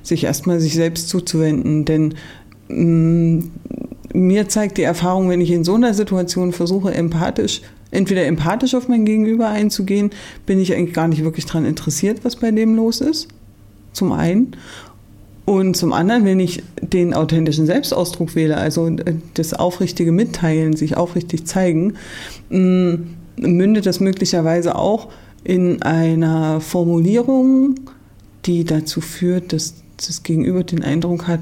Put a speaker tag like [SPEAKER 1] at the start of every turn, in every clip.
[SPEAKER 1] sich erstmal sich selbst zuzuwenden. Denn mir zeigt die Erfahrung, wenn ich in so einer Situation versuche, entweder empathisch auf mein Gegenüber einzugehen, bin ich eigentlich gar nicht wirklich daran interessiert, was bei dem los ist. Zum einen. Und zum anderen, wenn ich den authentischen Selbstausdruck wähle, also das aufrichtige Mitteilen, sich aufrichtig zeigen, mündet das möglicherweise auch in einer Formulierung, die dazu führt, dass das Gegenüber den Eindruck hat,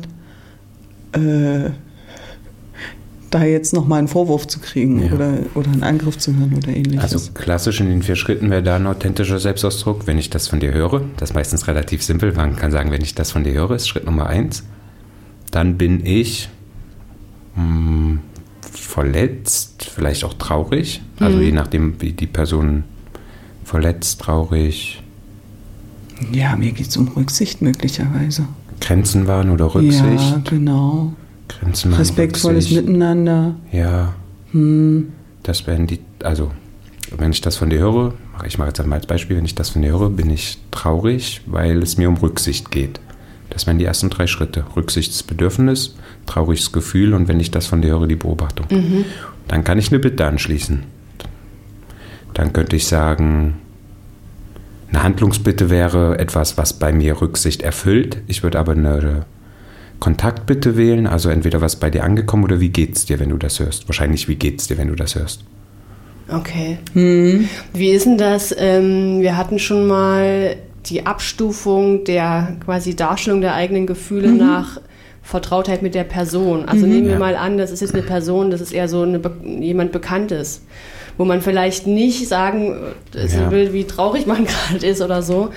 [SPEAKER 1] da jetzt nochmal einen Vorwurf zu kriegen oder einen Angriff zu hören oder ähnliches.
[SPEAKER 2] Also klassisch in den 4 Schritten wäre da ein authentischer Selbstausdruck, wenn ich das von dir höre. Das ist meistens relativ simpel. Man kann sagen, wenn ich das von dir höre, ist Schritt Nummer 1. Dann bin ich verletzt, vielleicht auch traurig. Also je nachdem, wie die Person verletzt, traurig.
[SPEAKER 1] Ja, mir geht es um Rücksicht möglicherweise.
[SPEAKER 2] Grenzen wahren oder Rücksicht.
[SPEAKER 1] Ja, genau.
[SPEAKER 2] Grenzen wahren,
[SPEAKER 1] respektvolles
[SPEAKER 2] Rücksicht.
[SPEAKER 1] Miteinander.
[SPEAKER 2] Ja. Das wären also wenn ich das von dir höre, ich mache jetzt einmal als Beispiel, wenn ich das von dir höre, bin ich traurig, weil es mir um Rücksicht geht. Das wären die ersten 3 Schritte. Rücksichtsbedürfnis, trauriges Gefühl und wenn ich das von dir höre, die Beobachtung. Dann kann ich eine Bitte anschließen. Dann könnte ich sagen, eine Handlungsbitte wäre etwas, was bei mir Rücksicht erfüllt. Ich würde aber eine Kontaktbitte wählen, also entweder was bei dir angekommen oder wie geht's dir, wenn du das hörst. Wahrscheinlich, wie geht's dir, wenn du das hörst.
[SPEAKER 3] Okay. Wie ist denn das? Wir hatten schon mal die Abstufung der quasi Darstellung der eigenen Gefühle nach Vertrautheit mit der Person. Also nehmen wir mal an, das ist jetzt eine Person, das ist eher so jemand Bekanntes, wo man vielleicht nicht sagen will, wie traurig man gerade ist oder so.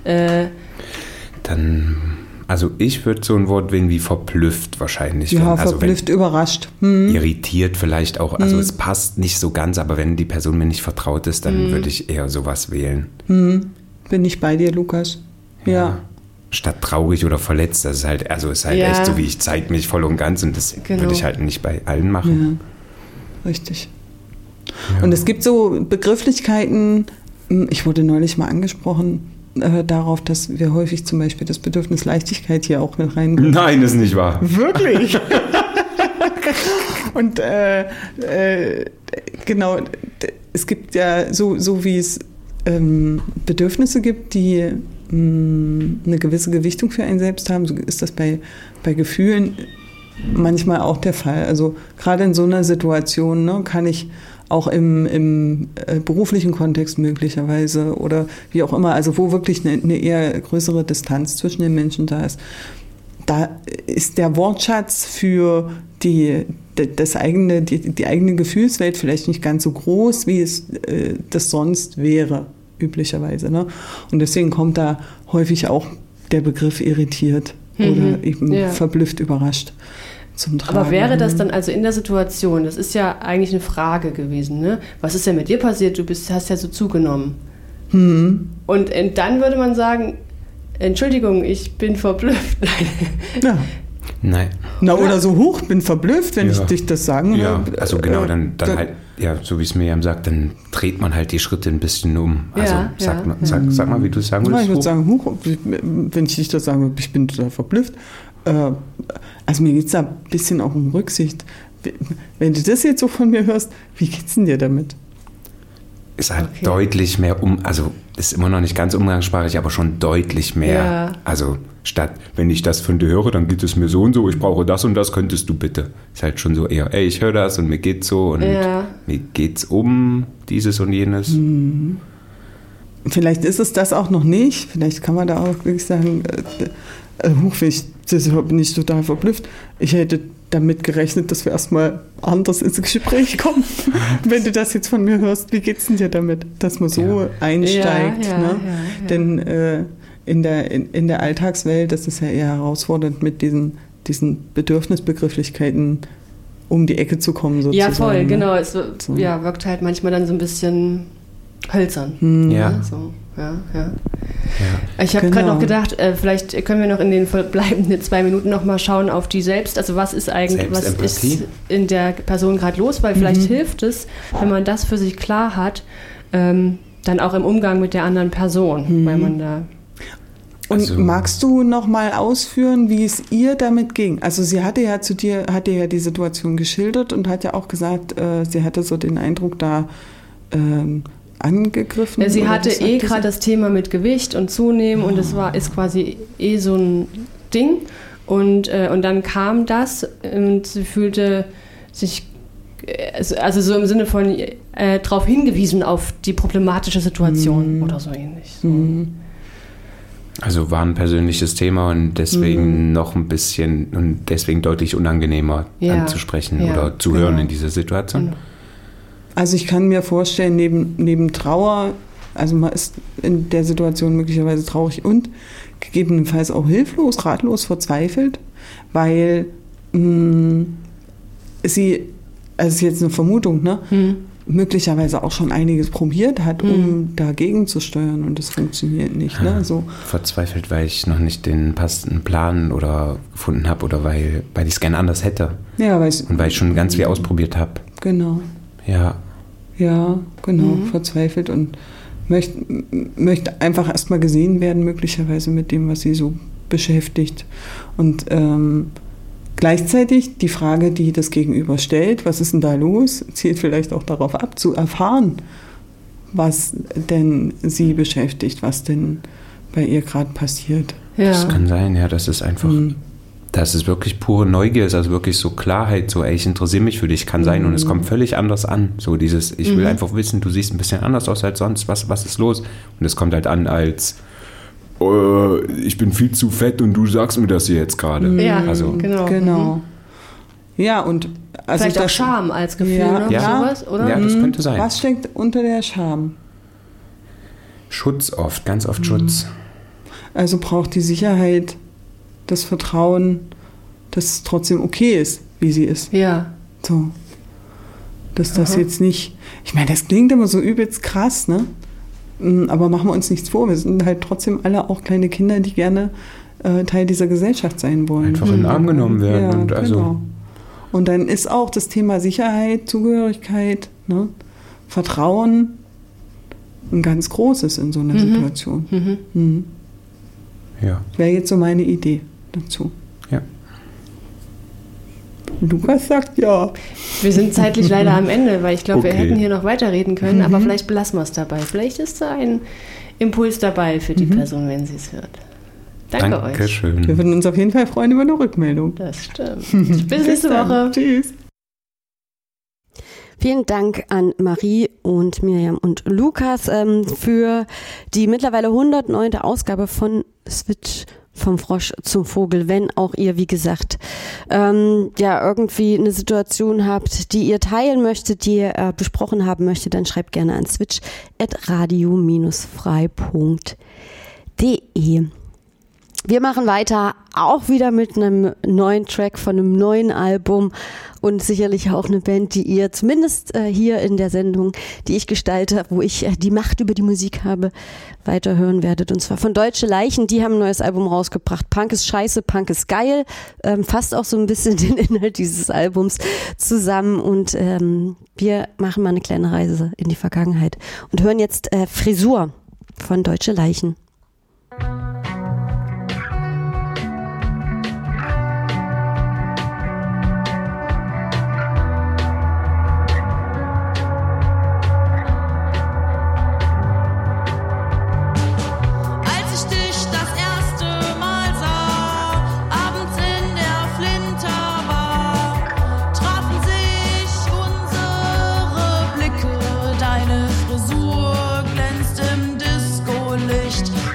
[SPEAKER 2] Also ich würde so ein Wort wählen wie verblüfft wahrscheinlich.
[SPEAKER 1] Ja, verblüfft, überrascht.
[SPEAKER 2] Irritiert vielleicht auch. Also es passt nicht so ganz, aber wenn die Person mir nicht vertraut ist, dann würde ich eher sowas wählen.
[SPEAKER 1] Bin ich bei dir, Lukas? Ja.
[SPEAKER 2] Statt traurig oder verletzt, das ist halt, echt so, wie ich zeige mich voll und ganz und das würde ich halt nicht bei allen machen.
[SPEAKER 1] Ja, richtig. Ja. Und es gibt so Begrifflichkeiten, ich wurde neulich mal angesprochen, darauf, dass wir häufig zum Beispiel das Bedürfnis Leichtigkeit hier auch mit reinbringen.
[SPEAKER 2] Nein, ist nicht wahr.
[SPEAKER 1] Wirklich? Und genau, es gibt ja so wie es Bedürfnisse gibt, die eine gewisse Gewichtung für einen selbst haben, so ist das bei Gefühlen manchmal auch der Fall. Also gerade in so einer Situation kann ich auch im beruflichen Kontext möglicherweise oder wie auch immer, also wo wirklich eine eher größere Distanz zwischen den Menschen da ist der Wortschatz für die eigene Gefühlswelt vielleicht nicht ganz so groß, wie es das sonst wäre, üblicherweise. Ne? Und deswegen kommt da häufig auch der Begriff irritiert oder eben verblüfft, überrascht zum Tragen.
[SPEAKER 3] Aber wäre das dann also in der Situation, das ist ja eigentlich eine Frage gewesen, ne? Was ist denn mit dir passiert? Hast ja so zugenommen. Und dann würde man sagen, Entschuldigung, ich bin verblüfft.
[SPEAKER 1] Ja.
[SPEAKER 2] Nein.
[SPEAKER 1] Oder so hoch, bin verblüfft, wenn ich dich das sagen höre.
[SPEAKER 2] Ja, also genau, dann halt, so wie es Miriam sagt, dann dreht man halt die Schritte ein bisschen um. Also sag mal, wie du es sagen würdest.
[SPEAKER 1] Ich würde sagen, wenn ich dich das sage, ich bin total verblüfft. Also mir geht es da ein bisschen auch um Rücksicht. Wenn du das jetzt so von mir hörst, wie geht's denn dir damit?
[SPEAKER 2] Ist halt deutlich mehr also ist immer noch nicht ganz umgangssprachlich, aber schon deutlich mehr. Ja. Also statt, wenn ich das von dir höre, dann geht es mir so und so, ich brauche das und das, könntest du bitte. Ist halt schon so eher, ich höre das und mir geht's so und mir geht's um dieses und jenes.
[SPEAKER 1] Vielleicht ist es das auch noch nicht. Vielleicht kann man da auch wirklich sagen, bin ich total verblüfft. Ich hätte damit gerechnet, dass wir erstmal anders ins Gespräch kommen. Wenn du das jetzt von mir hörst, wie geht's denn dir damit? Dass man so einsteigt. Denn in der Alltagswelt, das ist ja eher herausfordernd, mit diesen Bedürfnisbegrifflichkeiten um die Ecke zu kommen. Sozusagen.
[SPEAKER 3] Ja, voll, genau. Es wirkt halt manchmal dann so ein bisschen hölzern.
[SPEAKER 2] Ja.
[SPEAKER 3] So, ja. Ich habe gerade noch gedacht, vielleicht können wir noch in den verbleibenden 2 Minuten noch mal schauen auf die was ist in der Person gerade los, weil vielleicht hilft es, wenn man das für sich klar hat, dann auch im Umgang mit der anderen Person, weil man da...
[SPEAKER 1] Und also, magst du noch mal ausführen, wie es ihr damit ging? Also sie hatte ja die Situation geschildert und hat ja auch gesagt, sie hatte so den Eindruck, da angegriffen.
[SPEAKER 3] Ja, sie hatte gerade das Thema mit Gewicht und Zunehmen und es ist quasi so ein Ding. Und dann kam das und sie fühlte sich, also so im Sinne von darauf hingewiesen auf die problematische Situation oder so ähnlich. So.
[SPEAKER 2] Also war ein persönliches Thema und deswegen noch ein bisschen und deswegen deutlich unangenehmer anzusprechen oder zu hören in dieser Situation.
[SPEAKER 3] Genau.
[SPEAKER 1] Also ich kann mir vorstellen, neben Trauer, also man ist in der Situation möglicherweise traurig und gegebenenfalls auch hilflos, ratlos, verzweifelt, weil sie, also ist jetzt eine Vermutung, ne? Möglicherweise auch schon einiges probiert hat, um dagegen zu steuern und das funktioniert nicht. Ne? So.
[SPEAKER 2] Verzweifelt, weil ich noch nicht den passenden Plan oder gefunden habe oder weil ich es gerne anders hätte.
[SPEAKER 1] Ja, weil Genau.
[SPEAKER 2] Ja.
[SPEAKER 1] Ja, genau, verzweifelt und möchte einfach erstmal gesehen werden, möglicherweise mit dem, was sie so beschäftigt. Und gleichzeitig die Frage, die das Gegenüber stellt, was ist denn da los, zielt vielleicht auch darauf ab, zu erfahren, was denn sie beschäftigt, was denn bei ihr gerade passiert.
[SPEAKER 2] Ja. Das kann sein, ja, das ist einfach, dass es wirklich pure Neugier ist, also wirklich so Klarheit, so, ey, ich interessiere mich für dich, kann sein und es kommt völlig anders an. So dieses, ich will einfach wissen, du siehst ein bisschen anders aus als sonst, was ist los? Und es kommt halt an als, ich bin viel zu fett und du sagst mir das hier jetzt gerade.
[SPEAKER 3] Ja,
[SPEAKER 2] also,
[SPEAKER 1] genau. Ja, und also
[SPEAKER 3] vielleicht auch Scham als Gefühl, ne? Sowas, oder?
[SPEAKER 2] Ja, das könnte sein.
[SPEAKER 1] Was steckt unter der Scham?
[SPEAKER 2] Schutz oft, ganz oft Schutz.
[SPEAKER 1] Also braucht die Sicherheit, das Vertrauen, dass es trotzdem okay ist, wie sie ist.
[SPEAKER 3] Ja.
[SPEAKER 1] So. Dass das jetzt nicht, ich meine, das klingt immer so übelst krass, ne? Aber machen wir uns nichts vor, wir sind halt trotzdem alle auch kleine Kinder, die gerne Teil dieser Gesellschaft sein wollen.
[SPEAKER 2] Einfach in den Arm genommen werden.
[SPEAKER 1] Ja,
[SPEAKER 2] und also
[SPEAKER 1] genau. Und dann ist auch das Thema Sicherheit, Zugehörigkeit, ne? Vertrauen ein ganz großes in so einer Situation.
[SPEAKER 2] Ja.
[SPEAKER 1] Wäre jetzt so meine Idee dazu.
[SPEAKER 2] Ja.
[SPEAKER 1] Lukas sagt ja.
[SPEAKER 3] Wir sind zeitlich leider am Ende, weil ich glaube, wir hätten hier noch weiterreden können, aber vielleicht belassen wir es dabei. Vielleicht ist da ein Impuls dabei für die Person, wenn sie es hört. Danke euch.
[SPEAKER 2] Dankeschön.
[SPEAKER 1] Wir würden uns auf jeden Fall freuen über eine Rückmeldung.
[SPEAKER 3] Das stimmt. Bis nächste Woche.
[SPEAKER 1] Tschüss.
[SPEAKER 4] Vielen Dank an Marie und Miriam und Lukas für die mittlerweile 109. Ausgabe von Switch vom Frosch zum Vogel. Wenn auch ihr, wie gesagt, irgendwie eine Situation habt, die ihr teilen möchtet, die ihr besprochen haben möchtet, dann schreibt gerne an switch@radio-frei.de. Wir machen weiter, auch wieder mit einem neuen Track von einem neuen Album und sicherlich auch eine Band, die ihr zumindest hier in der Sendung, die ich gestalte, wo ich die Macht über die Musik habe, weiterhören werdet. Und zwar von Deutsche Leichen, die haben ein neues Album rausgebracht. Punk ist scheiße, Punk ist geil. Fasst auch so ein bisschen den Inhalt dieses Albums zusammen. Und wir machen mal eine kleine Reise in die Vergangenheit und hören jetzt Frisur von Deutsche Leichen.
[SPEAKER 5] Frisur glänzt im Disco-Licht.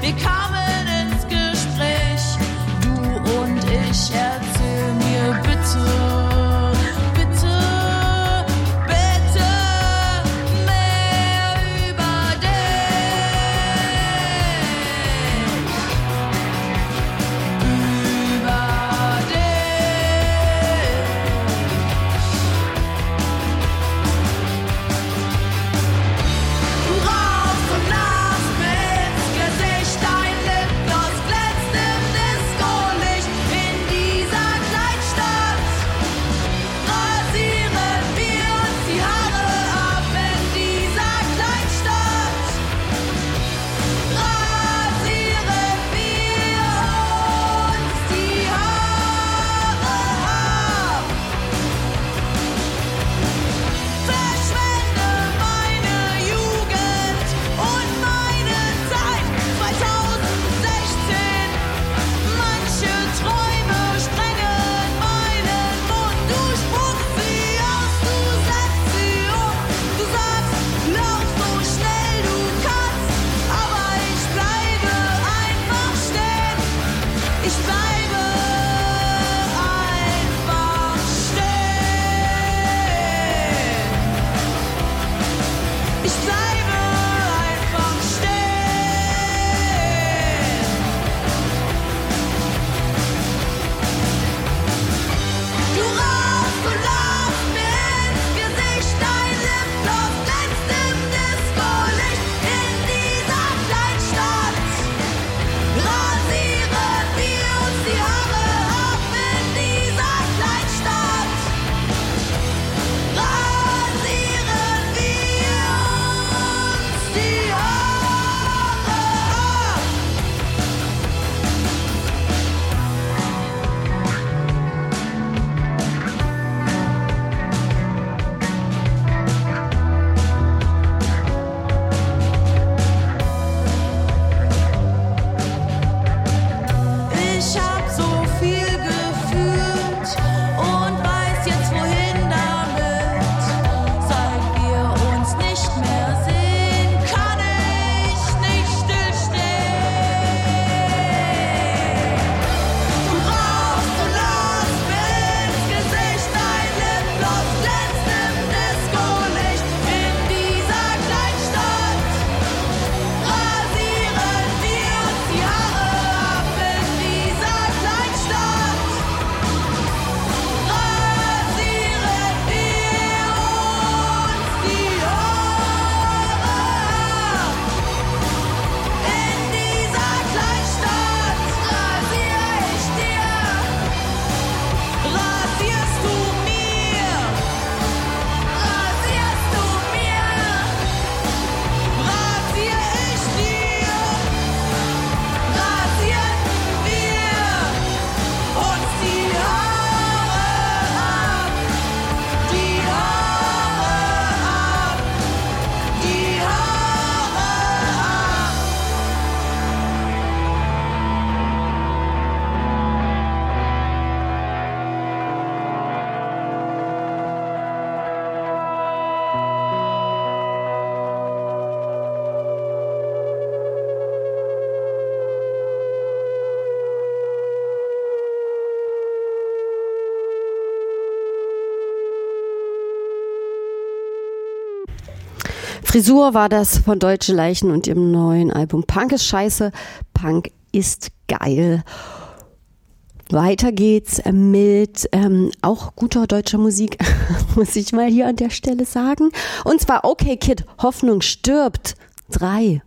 [SPEAKER 4] Frisur war das von Deutsche Leichen und ihrem neuen Album Punk ist scheiße, Punk ist geil. Weiter geht's mit auch guter deutscher Musik, muss ich mal hier an der Stelle sagen. Und zwar Okay Kid, Hoffnung stirbt. 3.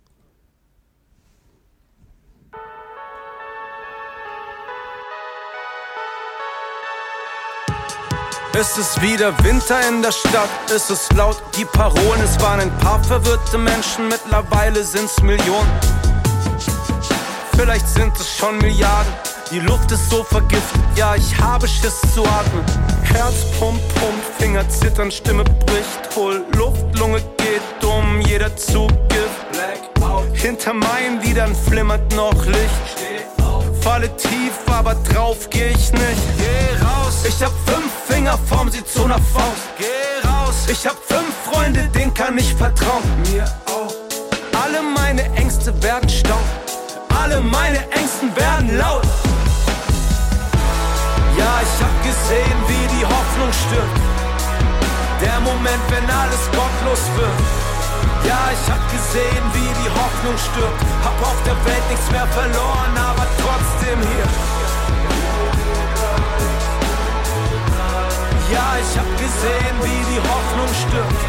[SPEAKER 5] Es ist wieder Winter in der Stadt, es ist laut, die Parolen, es waren ein paar verwirrte Menschen, mittlerweile sind's Millionen. Vielleicht sind es schon Milliarden, die Luft ist so vergiftet, ja ich habe Schiss zu atmen. Herz pumpt, pumpt, Finger zittern, Stimme bricht, hol Luft, Lunge geht um, jeder Zug gibt Blackout. Hinter meinen Lidern flimmert noch Licht. Falle tief, aber drauf geh ich nicht. Geh raus, ich hab 5 Finger, form sie zu ner Faust. Geh raus, ich hab 5 Freunde, denen kann ich vertrauen. Mir auch. Alle meine Ängste werden Staub. Alle meine Ängsten werden laut. Ja, ich hab gesehen, wie die Hoffnung stirbt. Der Moment, wenn alles gottlos wird. Ja, ich hab gesehen, wie die Hoffnung stirbt. Hab auf der Welt nichts mehr verloren, aber trotzdem hier. Ja, ich hab gesehen, wie die Hoffnung stirbt.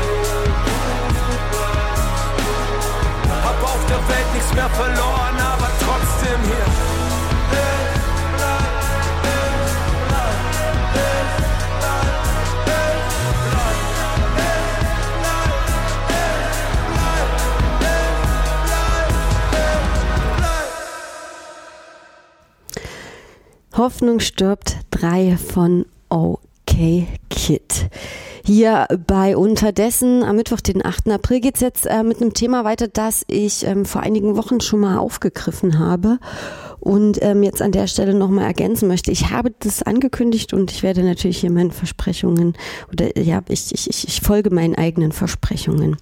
[SPEAKER 5] Hab auf der Welt nichts mehr verloren, aber trotzdem hier.
[SPEAKER 4] Hoffnung stirbt 3 von Okay Kid. Hier bei Unterdessen am Mittwoch, den 8. April, geht es jetzt mit einem Thema weiter, das ich vor einigen Wochen schon mal aufgegriffen habe und jetzt an der Stelle nochmal ergänzen möchte. Ich habe das angekündigt und ich werde natürlich hier meinen Versprechungen oder ja, ich folge meinen eigenen Versprechungen.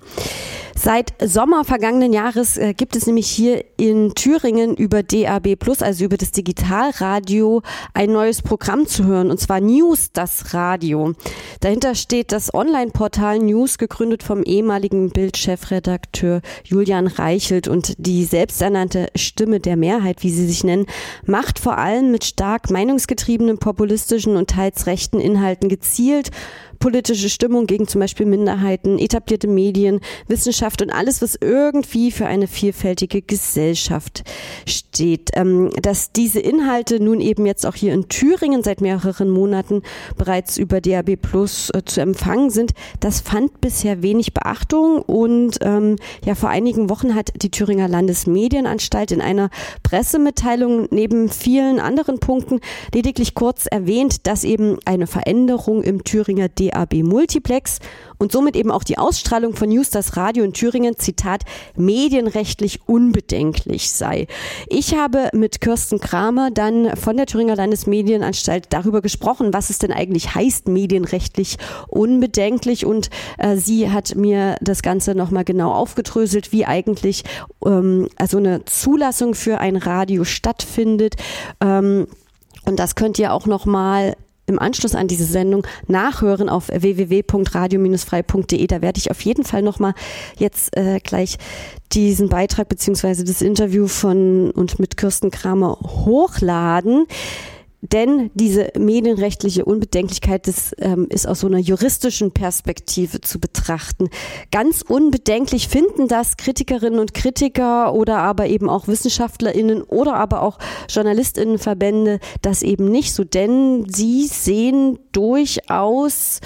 [SPEAKER 4] Seit Sommer vergangenen Jahres gibt es nämlich hier in Thüringen über DAB+, also über das Digitalradio, ein neues Programm zu hören, und zwar News, das Radio. Dahinter steht das Online-Portal News, gegründet vom ehemaligen Bild-Chefredakteur Julian Reichelt, und die selbsternannte Stimme der Mehrheit, wie sie sich nennen, macht vor allem mit stark meinungsgetriebenen, populistischen und teils rechten Inhalten gezielt politische Stimmung gegen zum Beispiel Minderheiten, etablierte Medien, Wissenschaft und alles, was irgendwie für eine vielfältige Gesellschaft steht. Dass diese Inhalte nun eben jetzt auch hier in Thüringen seit mehreren Monaten bereits über DAB+ zu empfangen sind, das fand bisher wenig Beachtung, und vor einigen Wochen hat die Thüringer Landesmedienanstalt in einer Pressemitteilung neben vielen anderen Punkten lediglich kurz erwähnt, dass eben eine Veränderung im Thüringer DAB Multiplex und somit eben auch die Ausstrahlung von News, das Radio in Thüringen, Zitat, medienrechtlich unbedenklich sei. Ich habe mit Kirsten Kramer dann von der Thüringer Landesmedienanstalt darüber gesprochen, was es denn eigentlich heißt, medienrechtlich unbedenklich, und sie hat mir das Ganze nochmal genau aufgedröselt, wie eigentlich also eine Zulassung für ein Radio stattfindet, und das könnt ihr auch nochmal im Anschluss an diese Sendung nachhören auf www.radio-frei.de. Da werde ich auf jeden Fall nochmal jetzt gleich diesen Beitrag bzw. das Interview von und mit Kirsten Kramer hochladen. Denn diese medienrechtliche Unbedenklichkeit, das ist aus so einer juristischen Perspektive zu betrachten. Ganz unbedenklich finden das Kritikerinnen und Kritiker oder aber eben auch WissenschaftlerInnen oder aber auch JournalistInnenverbände das eben nicht so, denn sie sehen durchaus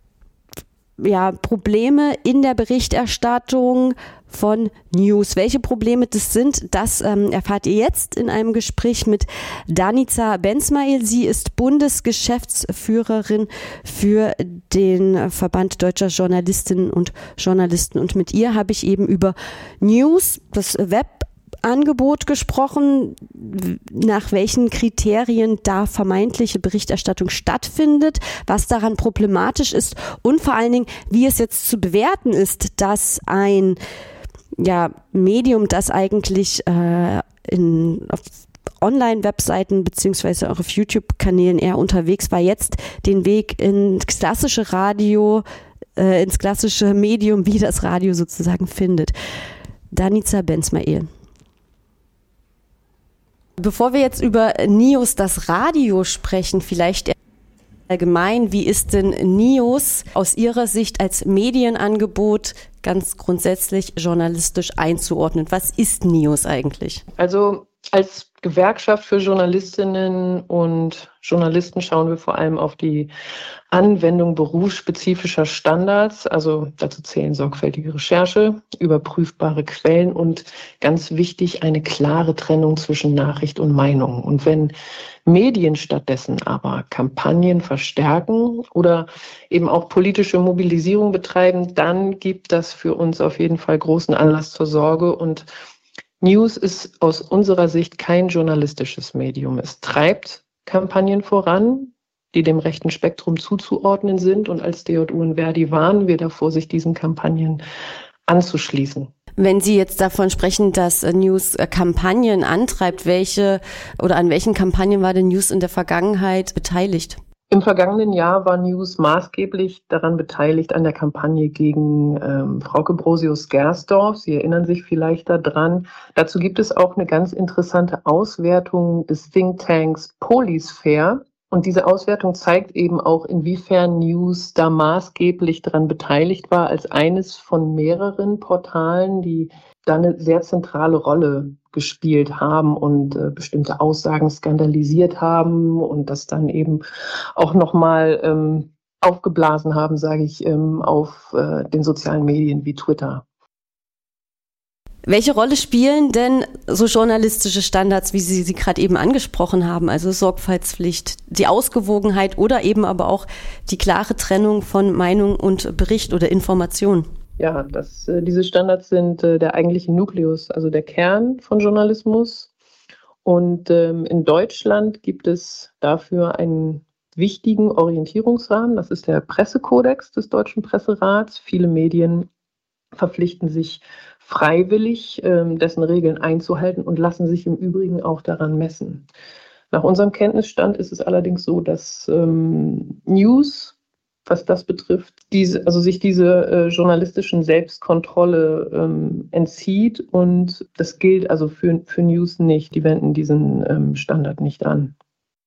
[SPEAKER 4] Probleme in der Berichterstattung von News. Welche Probleme das sind, das erfahrt ihr jetzt in einem Gespräch mit Danica Bensmail. Sie ist Bundesgeschäftsführerin für den Verband Deutscher Journalistinnen und Journalisten, und mit ihr habe ich eben über News, das Webangebot gesprochen, nach welchen Kriterien da vermeintliche Berichterstattung stattfindet, was daran problematisch ist und vor allen Dingen, wie es jetzt zu bewerten ist, dass ein Medium, das eigentlich auf Online-Webseiten beziehungsweise auch auf YouTube-Kanälen eher unterwegs war, jetzt den Weg ins klassische Radio ins klassische Medium wie das Radio sozusagen findet. Danica Benzmael. Bevor wir jetzt über Nius, das Radio sprechen, vielleicht allgemein, wie ist denn Nius aus Ihrer Sicht als Medienangebot ganz grundsätzlich journalistisch einzuordnen? Was ist Nius eigentlich?
[SPEAKER 6] Also als Gewerkschaft für Journalistinnen und Journalisten schauen wir vor allem auf die Anwendung berufsspezifischer Standards. Also dazu zählen sorgfältige Recherche, überprüfbare Quellen und ganz wichtig eine klare Trennung zwischen Nachricht und Meinung. Und wenn Medien stattdessen aber Kampagnen verstärken oder eben auch politische Mobilisierung betreiben, dann gibt das für uns auf jeden Fall großen Anlass zur Sorge. Und News ist aus unserer Sicht kein journalistisches Medium. Es treibt Kampagnen voran, die dem rechten Spektrum zuzuordnen sind. Und als DJU in Verdi warnen wir davor, sich diesen Kampagnen anzuschließen.
[SPEAKER 4] Wenn Sie jetzt davon sprechen, dass News Kampagnen antreibt, an welchen Kampagnen war denn News in der Vergangenheit beteiligt?
[SPEAKER 6] Im vergangenen Jahr war News maßgeblich daran beteiligt an der Kampagne gegen Frauke Brosius-Gersdorf. Sie erinnern sich vielleicht daran. Dazu gibt es auch eine ganz interessante Auswertung des Thinktanks Polisphäre. Und diese Auswertung zeigt eben auch, inwiefern News da maßgeblich daran beteiligt war, als eines von mehreren Portalen, die da eine sehr zentrale Rolle gespielt haben und bestimmte Aussagen skandalisiert haben und das dann eben auch nochmal aufgeblasen haben, sage ich, auf den sozialen Medien wie Twitter.
[SPEAKER 4] Welche Rolle spielen denn so journalistische Standards, wie Sie sie gerade eben angesprochen haben, also Sorgfaltspflicht, die Ausgewogenheit oder eben aber auch die klare Trennung von Meinung und Bericht oder Information?
[SPEAKER 6] Ja, diese Standards sind der eigentliche Nukleus, also der Kern von Journalismus. Und in Deutschland gibt es dafür einen wichtigen Orientierungsrahmen. Das ist der Pressekodex des Deutschen Presserats. Viele Medien verpflichten sich freiwillig, dessen Regeln einzuhalten und lassen sich im Übrigen auch daran messen. Nach unserem Kenntnisstand ist es allerdings so, dass News, was das betrifft, sich diese journalistischen Selbstkontrolle entzieht und das gilt also für News nicht. Die wenden diesen Standard nicht an.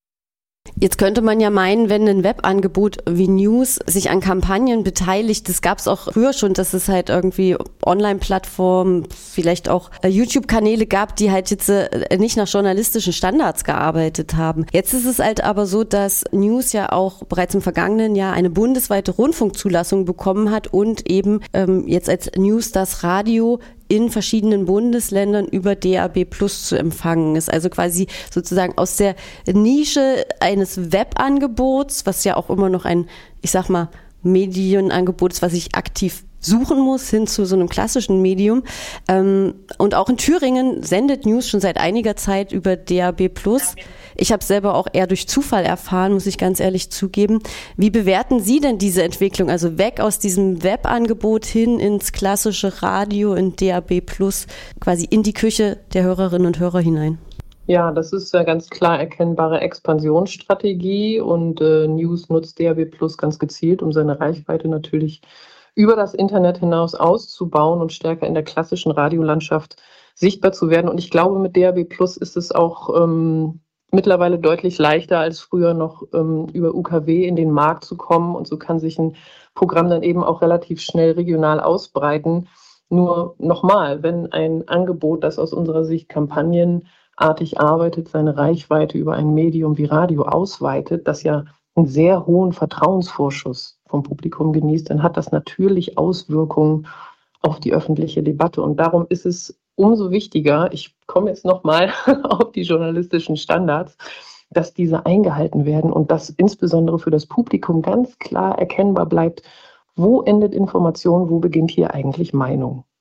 [SPEAKER 4] Jetzt könnte man ja meinen, wenn ein Webangebot wie News sich an Kampagnen beteiligt, das gab es auch früher schon, dass es halt irgendwie Online-Plattformen, vielleicht auch YouTube-Kanäle gab, die halt jetzt nicht nach journalistischen Standards gearbeitet haben. Jetzt ist es halt aber so, dass News ja auch bereits im vergangenen Jahr eine bundesweite Rundfunkzulassung bekommen hat und eben jetzt als News das Radio in verschiedenen Bundesländern über DAB+ zu empfangen ist. Also quasi sozusagen aus der Nische eines Webangebots, was ja auch immer noch ein, ich sag mal, Medienangebot ist, was ich aktiv suchen muss, hin zu so einem klassischen Medium. Und auch in Thüringen sendet News schon seit einiger Zeit über DAB+. Ich habe es selber auch eher durch Zufall erfahren, muss ich ganz ehrlich zugeben. Wie bewerten Sie denn diese Entwicklung? Also weg aus diesem Webangebot hin ins klassische Radio, in DAB+, quasi in die Küche der Hörerinnen und Hörer hinein.
[SPEAKER 6] Ja, das ist eine ganz klar erkennbare Expansionsstrategie und News nutzt DAB+ ganz gezielt, um seine Reichweite natürlich über das Internet hinaus auszubauen und stärker in der klassischen Radiolandschaft sichtbar zu werden. Und ich glaube, mit DAB+ ist es auch mittlerweile deutlich leichter als früher noch über UKW in den Markt zu kommen. Und so kann sich ein Programm dann eben auch relativ schnell regional ausbreiten. Nur nochmal, wenn ein Angebot, das aus unserer Sicht kampagnenartig arbeitet, seine Reichweite über ein Medium wie Radio ausweitet, das ja einen sehr hohen Vertrauensvorschuss vom Publikum genießt, dann hat das natürlich Auswirkungen auf die öffentliche Debatte. Und darum ist es umso wichtiger, ich komme jetzt nochmal auf die journalistischen Standards, dass diese eingehalten werden und dass insbesondere für das Publikum ganz klar erkennbar bleibt, wo endet Information, wo beginnt hier eigentlich Meinung.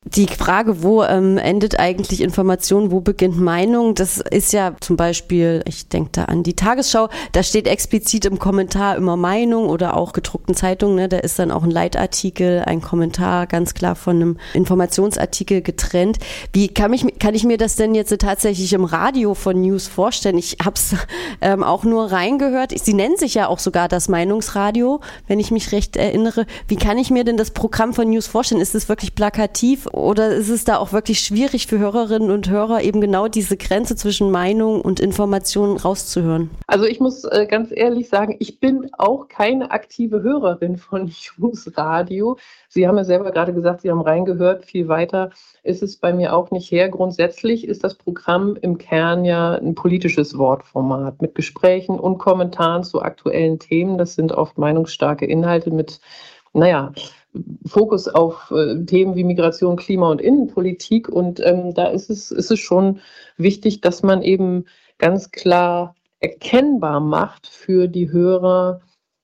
[SPEAKER 4] Die Frage, wo endet eigentlich Information, wo beginnt Meinung, das ist ja zum Beispiel, ich denke da an die Tagesschau, da steht explizit im Kommentar immer Meinung oder auch gedruckten Zeitungen, ne, da ist dann auch ein Leitartikel, ein Kommentar ganz klar von einem Informationsartikel getrennt. Wie kann ich mir das denn jetzt tatsächlich im Radio von News vorstellen? Ich habe es auch nur reingehört. Sie nennen sich ja auch sogar das Meinungsradio, wenn ich mich recht erinnere. Wie kann ich mir denn das Programm von News vorstellen? Ist es wirklich plakativ oder ist es da auch wirklich schwierig für Hörerinnen und Hörer, eben genau diese Grenze zwischen Meinung und Information rauszuhören?
[SPEAKER 6] Also ich muss ganz ehrlich sagen, ich bin auch keine aktive Hörerin von News Radio. Sie haben ja selber gerade gesagt, Sie haben reingehört, viel weiter ist es bei mir auch nicht her. Grundsätzlich ist das Programm im Kern ja ein politisches Wortformat mit Gesprächen und Kommentaren zu aktuellen Themen. Das sind oft meinungsstarke Inhalte mit, Fokus auf Themen wie Migration, Klima und Innenpolitik. Und da ist es schon wichtig, dass man eben ganz klar erkennbar macht für die Hörer,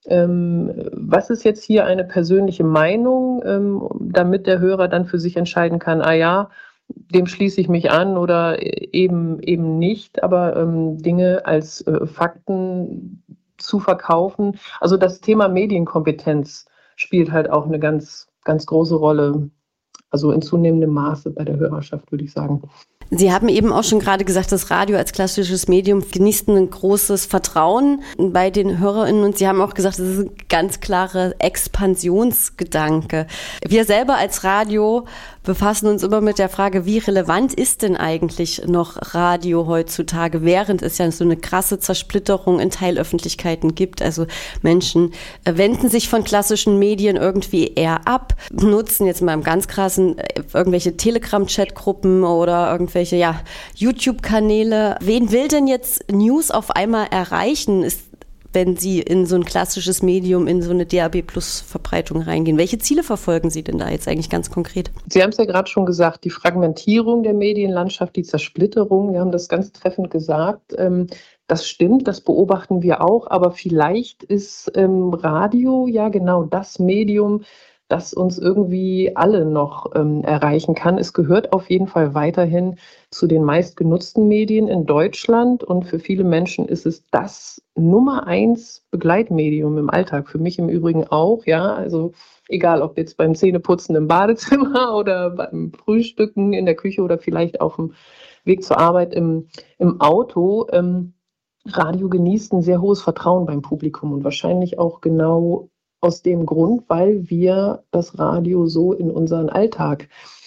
[SPEAKER 6] was ist jetzt hier eine persönliche Meinung, damit der Hörer dann für sich entscheiden kann, dem schließe ich mich an oder eben nicht, aber Dinge als Fakten zu verkaufen. Also das Thema Medienkompetenz spielt halt auch eine ganz, ganz große Rolle, also in zunehmendem Maße bei der Hörerschaft, würde ich sagen.
[SPEAKER 4] Sie haben eben auch schon gerade gesagt, das Radio als klassisches Medium genießt ein großes Vertrauen bei den HörerInnen und Sie haben auch gesagt, das ist ein ganz klarer Expansionsgedanke. Wir selber als Radio befassen uns immer mit der Frage, wie relevant ist denn eigentlich noch Radio heutzutage, während es ja so eine krasse Zersplitterung in Teilöffentlichkeiten gibt. Also Menschen wenden sich von klassischen Medien irgendwie eher ab, nutzen jetzt mal im ganz krassen irgendwelche Telegram-Chatgruppen oder irgendwelche YouTube-Kanäle. Wen will denn jetzt News auf einmal erreichen, wenn Sie in so ein klassisches Medium, in so eine DAB+-Verbreitung reingehen? Welche Ziele verfolgen Sie denn da jetzt eigentlich ganz konkret?
[SPEAKER 6] Sie haben es ja gerade schon gesagt, die Fragmentierung der Medienlandschaft, die Zersplitterung, wir haben das ganz treffend gesagt. Das stimmt, das beobachten wir auch, aber vielleicht ist Radio ja genau das Medium, das uns irgendwie alle noch erreichen kann. Es gehört auf jeden Fall weiterhin zu den meistgenutzten Medien in Deutschland und für viele Menschen ist es das Nummer 1 Begleitmedium im Alltag. Für mich im Übrigen auch, ja, also egal ob jetzt beim Zähneputzen im Badezimmer oder beim Frühstücken in der Küche oder vielleicht auf dem Weg zur Arbeit im Auto. Radio genießt ein sehr hohes Vertrauen beim Publikum und wahrscheinlich auch genau aus dem Grund, weil wir das Radio so in unseren Alltag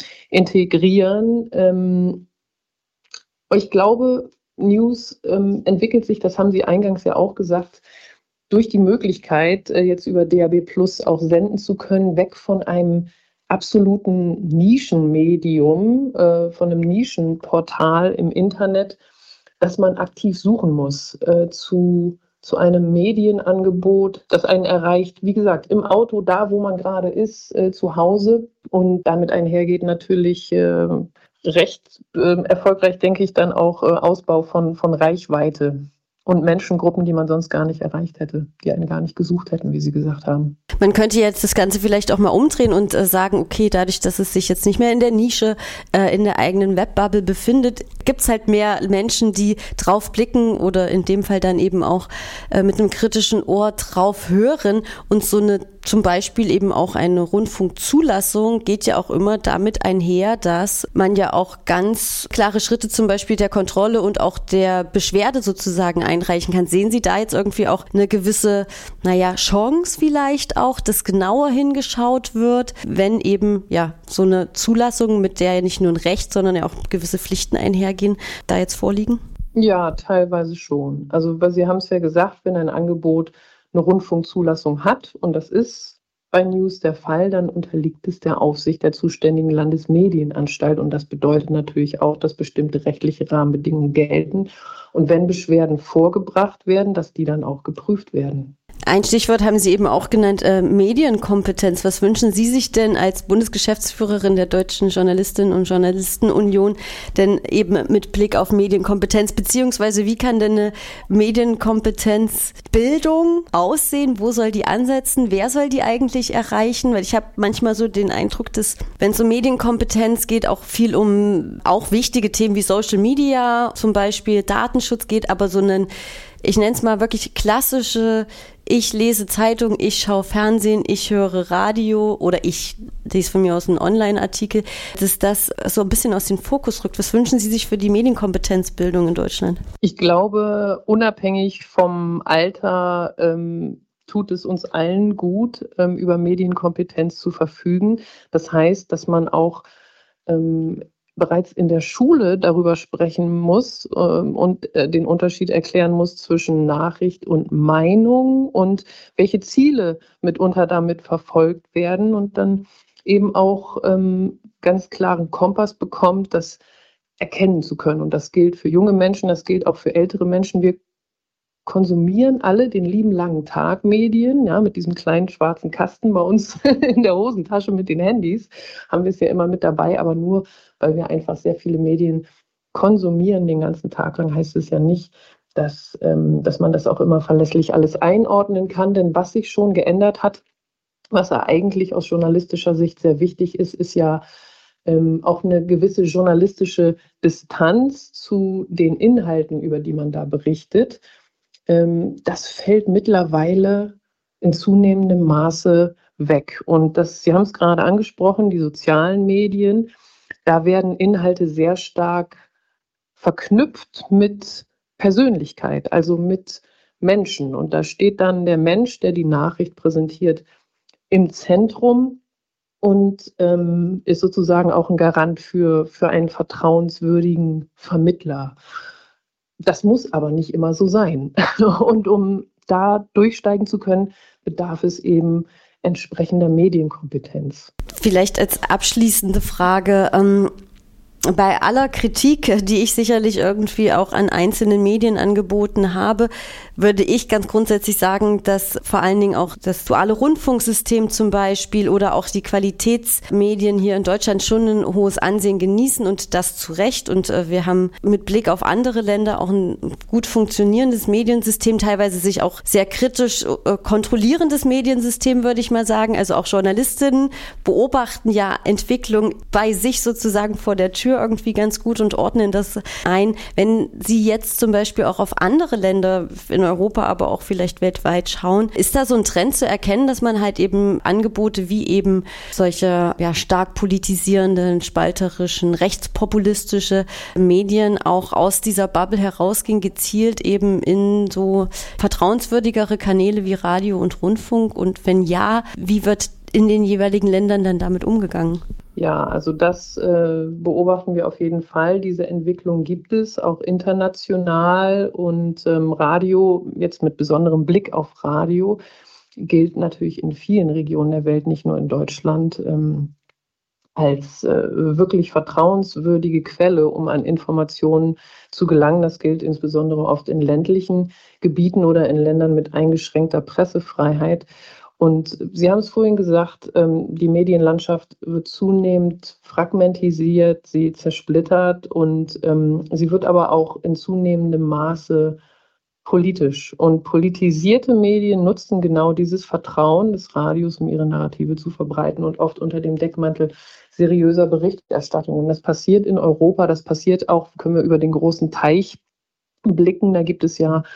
[SPEAKER 6] integrieren. Ich glaube, News entwickelt sich, das haben Sie eingangs ja auch gesagt, durch die Möglichkeit, jetzt über DAB+ auch senden zu können, weg von einem absoluten Nischenmedium, von einem Nischenportal im Internet, das man aktiv suchen muss, zu einem Medienangebot, das einen erreicht, wie gesagt, im Auto, da wo man gerade ist, zu Hause. Und damit einhergeht natürlich recht erfolgreich, denke ich, dann auch Ausbau von Reichweite und Menschengruppen, die man sonst gar nicht erreicht hätte, die einen gar nicht gesucht hätten, wie Sie gesagt haben.
[SPEAKER 4] Man könnte jetzt das Ganze vielleicht auch mal umdrehen und sagen, okay, dadurch, dass es sich jetzt nicht mehr in der Nische, in der eigenen Webbubble befindet, gibt es halt mehr Menschen, die drauf blicken oder in dem Fall dann eben auch mit einem kritischen Ohr drauf hören und so eine zum Beispiel eben auch eine Rundfunkzulassung geht ja auch immer damit einher, dass man ja auch ganz klare Schritte zum Beispiel der Kontrolle und auch der Beschwerde sozusagen einreichen kann. Sehen Sie da jetzt irgendwie auch eine gewisse, Chance vielleicht auch, dass genauer hingeschaut wird, wenn eben so eine Zulassung, mit der ja nicht nur ein Recht, sondern ja auch gewisse Pflichten einhergehen, da jetzt vorliegen?
[SPEAKER 6] Ja, teilweise schon. Also weil Sie haben es ja gesagt, wenn ein Angebot eine Rundfunkzulassung hat, und das ist bei News der Fall, dann unterliegt es der Aufsicht der zuständigen Landesmedienanstalt und das bedeutet natürlich auch, dass bestimmte rechtliche Rahmenbedingungen gelten und wenn Beschwerden vorgebracht werden, dass die dann auch geprüft werden.
[SPEAKER 4] Ein Stichwort haben Sie eben auch genannt, Medienkompetenz. Was wünschen Sie sich denn als Bundesgeschäftsführerin der Deutschen Journalistinnen und Journalistenunion denn eben mit Blick auf Medienkompetenz, beziehungsweise wie kann denn eine Medienkompetenzbildung aussehen? Wo soll die ansetzen? Wer soll die eigentlich erreichen? Weil ich habe manchmal so den Eindruck, dass, wenn es um Medienkompetenz geht, auch viel um auch wichtige Themen wie Social Media, zum Beispiel Datenschutz geht, aber so einen, ich nenne es mal wirklich klassische, ich lese Zeitung, ich schaue Fernsehen, ich höre Radio oder ich lese von mir aus einen Online-Artikel, dass das so ein bisschen aus dem Fokus rückt. Was wünschen Sie sich für die Medienkompetenzbildung in Deutschland?
[SPEAKER 6] Ich glaube, unabhängig vom Alter tut es uns allen gut, über Medienkompetenz zu verfügen. Das heißt, dass man auch bereits in der Schule darüber sprechen muss und den Unterschied erklären muss zwischen Nachricht und Meinung und welche Ziele mitunter damit verfolgt werden und dann eben auch ganz klaren Kompass bekommt, das erkennen zu können. Und das gilt für junge Menschen, das gilt auch für ältere Menschen. Wir konsumieren alle den lieben langen Tag Medien, ja, mit diesem kleinen schwarzen Kasten bei uns in der Hosentasche mit den Handys, haben wir es ja immer mit dabei, aber nur, weil wir einfach sehr viele Medien konsumieren den ganzen Tag lang, heißt es ja nicht, dass man das auch immer verlässlich alles einordnen kann, denn was sich schon geändert hat, was ja eigentlich aus journalistischer Sicht sehr wichtig ist, ist ja auch eine gewisse journalistische Distanz zu den Inhalten, über die man da berichtet. Das fällt mittlerweile in zunehmendem Maße weg. Und Sie haben es gerade angesprochen, die sozialen Medien, da werden Inhalte sehr stark verknüpft mit Persönlichkeit, also mit Menschen. Und da steht dann der Mensch, der die Nachricht präsentiert, im Zentrum und ist sozusagen auch ein Garant für einen vertrauenswürdigen Vermittler. Das muss aber nicht immer so sein. Und um da durchsteigen zu können, bedarf es eben entsprechender Medienkompetenz.
[SPEAKER 4] Vielleicht als abschließende Frage, bei aller Kritik, die ich sicherlich irgendwie auch an einzelnen Medienangeboten habe, würde ich ganz grundsätzlich sagen, dass vor allen Dingen auch das duale Rundfunksystem zum Beispiel oder auch die Qualitätsmedien hier in Deutschland schon ein hohes Ansehen genießen und das zu Recht. Und wir haben mit Blick auf andere Länder auch ein gut funktionierendes Mediensystem, teilweise sich auch sehr kritisch kontrollierendes Mediensystem, würde ich mal sagen. Also auch Journalistinnen beobachten ja Entwicklung bei sich sozusagen vor der Tür irgendwie ganz gut und ordnen das ein. Wenn Sie jetzt zum Beispiel auch auf andere Länder in Europa, aber auch vielleicht weltweit schauen, ist da so ein Trend zu erkennen, dass man halt eben Angebote wie eben solche stark politisierenden, spalterischen, rechtspopulistische Medien auch aus dieser Bubble herausgehen, gezielt eben in so vertrauenswürdigere Kanäle wie Radio und Rundfunk? Und wenn ja, wie wird in den jeweiligen Ländern dann damit umgegangen?
[SPEAKER 6] Ja, also das beobachten wir auf jeden Fall. Diese Entwicklung gibt es auch international und Radio, jetzt mit besonderem Blick auf Radio, gilt natürlich in vielen Regionen der Welt, nicht nur in Deutschland, als wirklich vertrauenswürdige Quelle, um an Informationen zu gelangen. Das gilt insbesondere oft in ländlichen Gebieten oder in Ländern mit eingeschränkter Pressefreiheit. Und Sie haben es vorhin gesagt, die Medienlandschaft wird zunehmend fragmentisiert, sie zersplittert und sie wird aber auch in zunehmendem Maße politisch. Und politisierte Medien nutzen genau dieses Vertrauen des Radios, um ihre Narrative zu verbreiten und oft unter dem Deckmantel seriöser Berichterstattung. Und das passiert in Europa, das passiert auch, können wir über den großen Teich blicken, da gibt es ja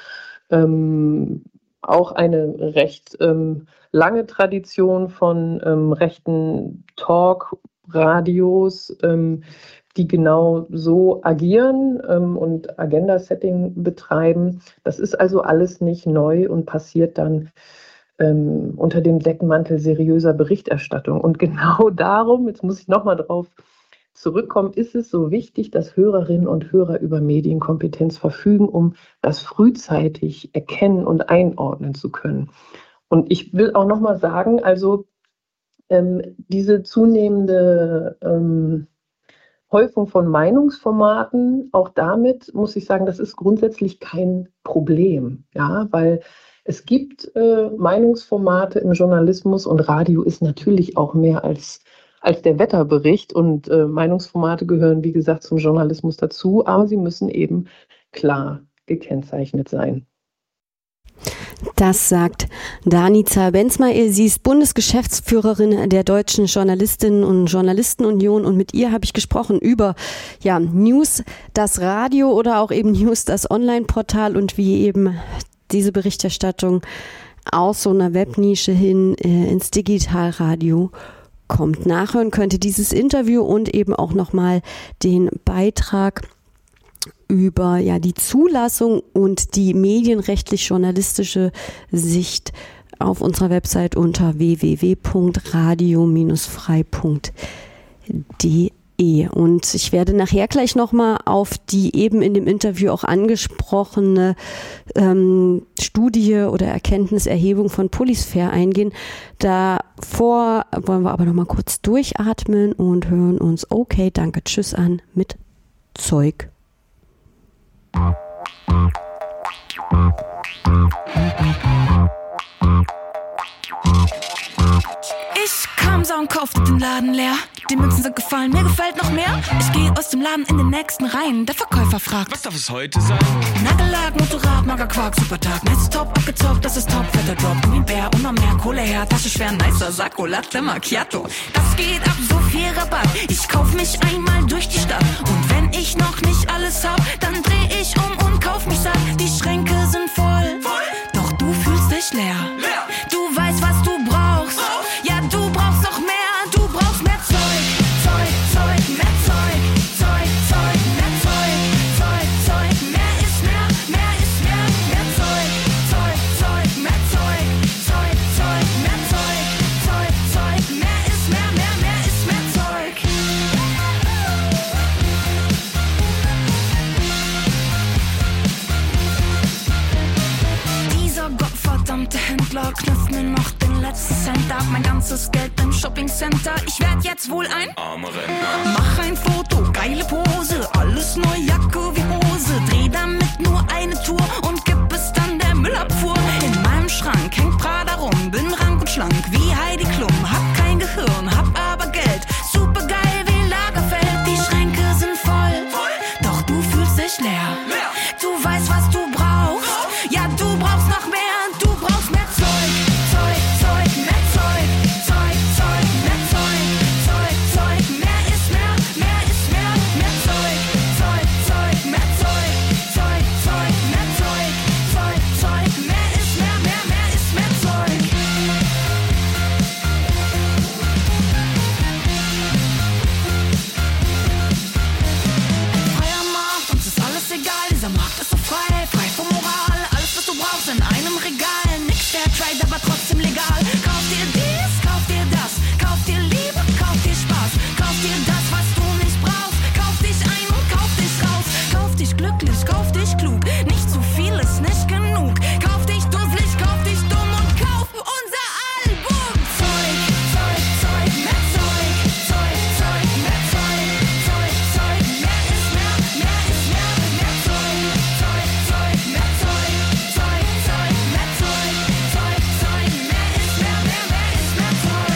[SPEAKER 6] auch eine recht lange Tradition von rechten Talk-Radios, die genau so agieren und Agenda-Setting betreiben. Das ist also alles nicht neu und passiert dann unter dem Deckmantel seriöser Berichterstattung. Und genau darum, jetzt muss ich nochmal drauf zurückkommen, ist es so wichtig, dass Hörerinnen und Hörer über Medienkompetenz verfügen, um das frühzeitig erkennen und einordnen zu können. Und ich will auch nochmal sagen, also diese zunehmende Häufung von Meinungsformaten, auch damit muss ich sagen, das ist grundsätzlich kein Problem, ja, weil Es gibt Meinungsformate im Journalismus und Radio ist natürlich auch mehr als der Wetterbericht und Meinungsformate gehören, wie gesagt, zum Journalismus dazu, aber sie müssen eben klar gekennzeichnet sein.
[SPEAKER 4] Das sagt Danica Benzma. Sie ist Bundesgeschäftsführerin der Deutschen Journalistinnen und Journalistenunion und mit ihr habe ich gesprochen über News, das Radio oder auch eben News, das Online-Portal und wie eben diese Berichterstattung aus so einer Webnische hin ins Digitalradio kommt. Nachhören könnt ihr dieses Interview und eben auch nochmal den Beitrag über die Zulassung und die medienrechtlich-journalistische Sicht auf unserer Website unter www.radio-frei.de. Und ich werde nachher gleich nochmal auf die eben in dem Interview auch angesprochene Studie oder Erkenntniserhebung von Polisphäre eingehen. Davor wollen wir aber nochmal kurz durchatmen und hören uns Okay, danke, tschüss an mit Zeug.
[SPEAKER 7] Ich kam, sah und kaufte den Laden leer. Die Münzen sind gefallen, mir gefällt noch mehr. Ich gehe aus dem Laden in den nächsten Reihen. Der Verkäufer fragt:
[SPEAKER 8] Was darf es heute sein?
[SPEAKER 7] Nagellack, Motorrad, Magerquark, Supertag. Nice top, abgezockt, das ist top. Fetter Drop, wie ein Bär und noch mehr Kohle her. Tasche schwer, nicer Sakko, Latte Macchiato. Das geht ab, so viel Rabatt. Ich kauf mich einmal durch die Stadt. Und wenn ich noch nicht alles hab, dann dreh ich um und kauf mich satt. Die Schränke sind voll, doch du fühlst dich leer. Du weißt, was du brauchst. Ja, du brauchst noch mehr. Du brauchst mehr Zeug, Zeug, Zeug, mehr Zeug, Zeug, Zeug, mehr Zeug, Zeug, Zeug, mehr ist mehr Zeug, Zeug, Zeug, mehr Zeug, Zeug, Zeug, mehr Zeug, Zeug, Zeug, mehr ist mehr Zeug. Dieser gottverdammte Händler knüpft mir noch den letzten Cent ab, mein ganzes Geld im Shoppingcenter. Ich werd jetzt wohl ein
[SPEAKER 8] armer Rentner.
[SPEAKER 7] Mach ein Foto, geile Pose, alles neu, Jacke wie Hose. Dreh damit nur eine Tour und gib es dann der Müllabfuhr. In meinem Schrank hängt Prada rum, bin rank und schlank wie Heidi Klum. Hab kein Gehirn, hab aber Geld, super geil wie Lagerfeld. Die Schränke sind voll, doch du fühlst dich leer. Du weißt, was du brauchst, ja, du brauchst noch mehr. Du brauchst mehr Zeug, Zeug, Zeug, mehr Zeug, Zeug, Zeug, mehr Zeug, Zeug, Zeug, mehr ist mehr Zeug, Zeug, Zeug, mehr Zeug, Zeug, Zeug, mehr Zeug, Zeug, Zeug, mehr ist mehr Zeug. Freier Markt, uns ist alles egal, dieser Markt ist so frei, frei von Moral, alles was du brauchst in einem Regal, nix der Trade, aber trotzdem legal. Kauf dir dies, kauf dir das, kauf dir Liebe, kauf dir Spaß, kauf dir das, was du nicht brauchst, kauf dich ein und kauf dich raus, kauf dich glücklich, kauf dich klug, nicht zu viel ist nicht genug, kauf dich dusselig, kauf dich dumm und kauf unser Album. Zeug, Zeug, Zeug, mehr Zeug, Zeug, Zeug, mehr Zeug, Zeug, Zeug, mehr ist mehr Zeug, Zeug, Zeug, mehr Zeug, Zeug, Zeug, mehr Zeug, Zeug, Zeug, mehr ist mehr Zeug.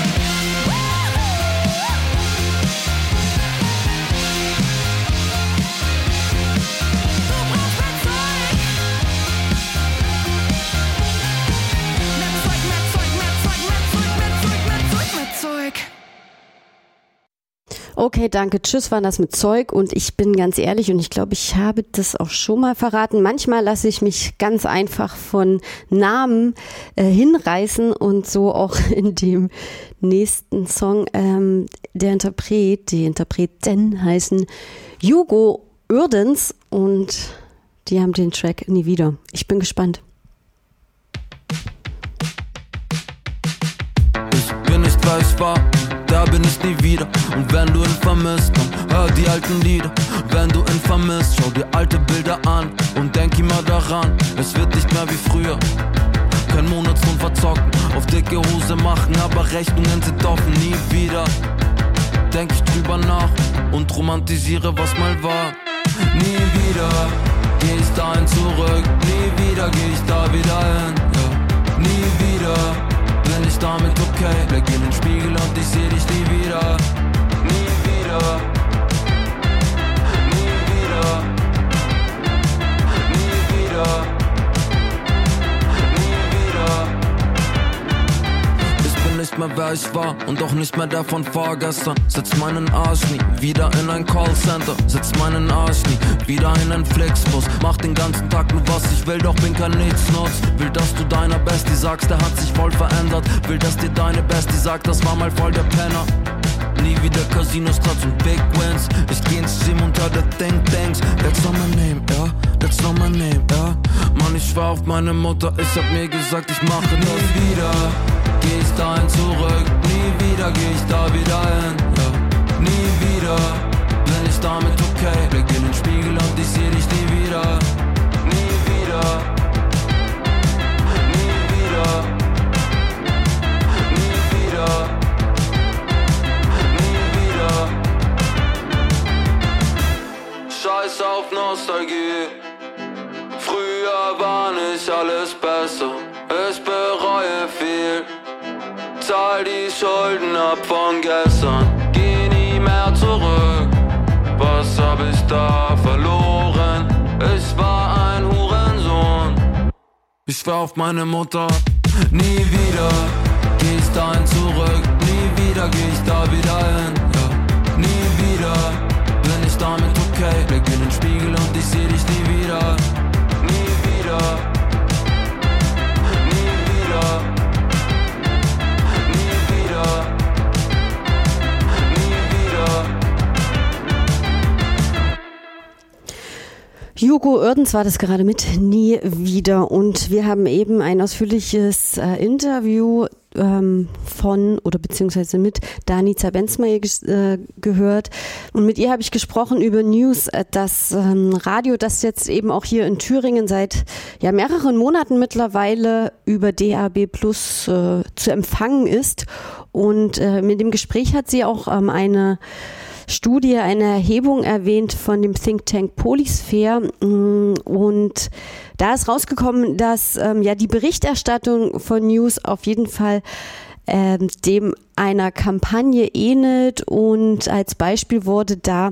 [SPEAKER 7] Du brauchst mehr Zeug. Mehr Zeug.
[SPEAKER 4] Okay, danke, tschüss, war das mit Zeug und ich bin ganz ehrlich und ich glaube, ich habe das auch schon mal verraten. Manchmal lasse ich mich ganz einfach von Namen hinreißen und so auch in dem nächsten Song. Die Interpreten heißen Hugo Uerdens und die haben den Track Nie wieder. Ich bin gespannt.
[SPEAKER 9] Ich bin nicht greifbar, da bin ich nie wieder. Und wenn du ihn vermisst, dann hör die alten Lieder. Wenn du ihn vermisst, schau dir alte Bilder an und denk immer daran, es wird nicht mehr wie früher. Kein Monatslohn verzocken, auf dicke Hose machen, aber Rechnungen sind offen, nie wieder. Denk ich drüber nach und romantisiere, was mal war. Nie wieder geh ich dahin zurück, nie wieder geh ich da wieder hin, ja. nicht mehr wer ich war und auch nicht mehr der von vorgestern. Setz meinen Arsch nie wieder in ein Callcenter, setz meinen Arsch nie wieder in ein Flixbus. Mach den ganzen Tag nur was ich will, doch bin kein Nichtsnutz. Will, dass du deiner Bestie sagst, der hat sich voll verändert. Will, dass dir deine Bestie sagt, das war mal voll der Penner. Nie wieder Casinos, Trotz und Big Wins. Ich geh ins Gym unter der Think Tanks. That's not my name, ja, that's not my name, ja. Mann, ich schwör auf meine Mutter, ich hab mir gesagt, ich mache das wieder. Geh ich dahin zurück, nie wieder geh ich da wieder hin, ja. Nie wieder bin ich damit okay. Blick in den Spiegel und ich seh dich nie wieder. Nie wieder. Nie wieder. Nie wieder. Nie wieder. Scheiß auf Nostalgie. Früher war nicht alles besser. Ich bereue viel. Zahl die Schulden ab von gestern. Geh nie mehr zurück. Was hab ich da verloren? Ich war ein Hurensohn. Ich schwör auf meine Mutter. Nie wieder geh ich dahin zurück. Nie wieder geh ich da wieder hin, ja. Nie wieder bin ich damit okay. Blick in den Spiegel und ich seh dich nie wieder. Nie wieder. Nie wieder. Nie wieder. Nie wieder.
[SPEAKER 4] Hugo Oerdens war das gerade mit Nie wieder und wir haben eben ein ausführliches Interview von oder beziehungsweise mit Danica Benzmeier gehört und mit ihr habe ich gesprochen über News, das Radio, das jetzt eben auch hier in Thüringen seit mehreren Monaten mittlerweile über DAB+ zu empfangen ist und mit dem Gespräch hat sie auch eine Studie, eine Erhebung erwähnt von dem Think Tank Polysphere und da ist rausgekommen, dass die Berichterstattung von News auf jeden Fall dem einer Kampagne ähnelt und als Beispiel wurde da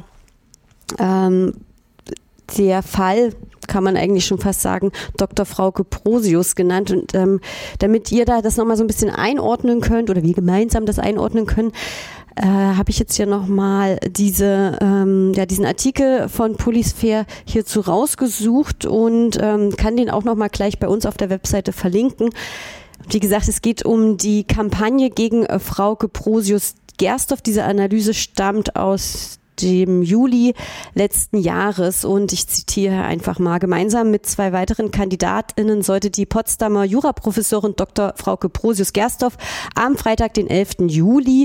[SPEAKER 4] der Fall, kann man eigentlich schon fast sagen, Dr. Frauke Prosius genannt und damit ihr da das nochmal so ein bisschen einordnen könnt oder wir gemeinsam das einordnen können, habe ich jetzt hier nochmal diesen Artikel von Polysphere hierzu rausgesucht und kann den auch nochmal gleich bei uns auf der Webseite verlinken. Wie gesagt, es geht um die Kampagne gegen Frauke Prosius-Gersdorf. Diese Analyse stammt aus dem Juli letzten Jahres und ich zitiere einfach mal: Gemeinsam mit 2 weiteren KandidatInnen sollte die Potsdamer Juraprofessorin Dr. Frauke Prosius-Gersdorf am Freitag, den 11. Juli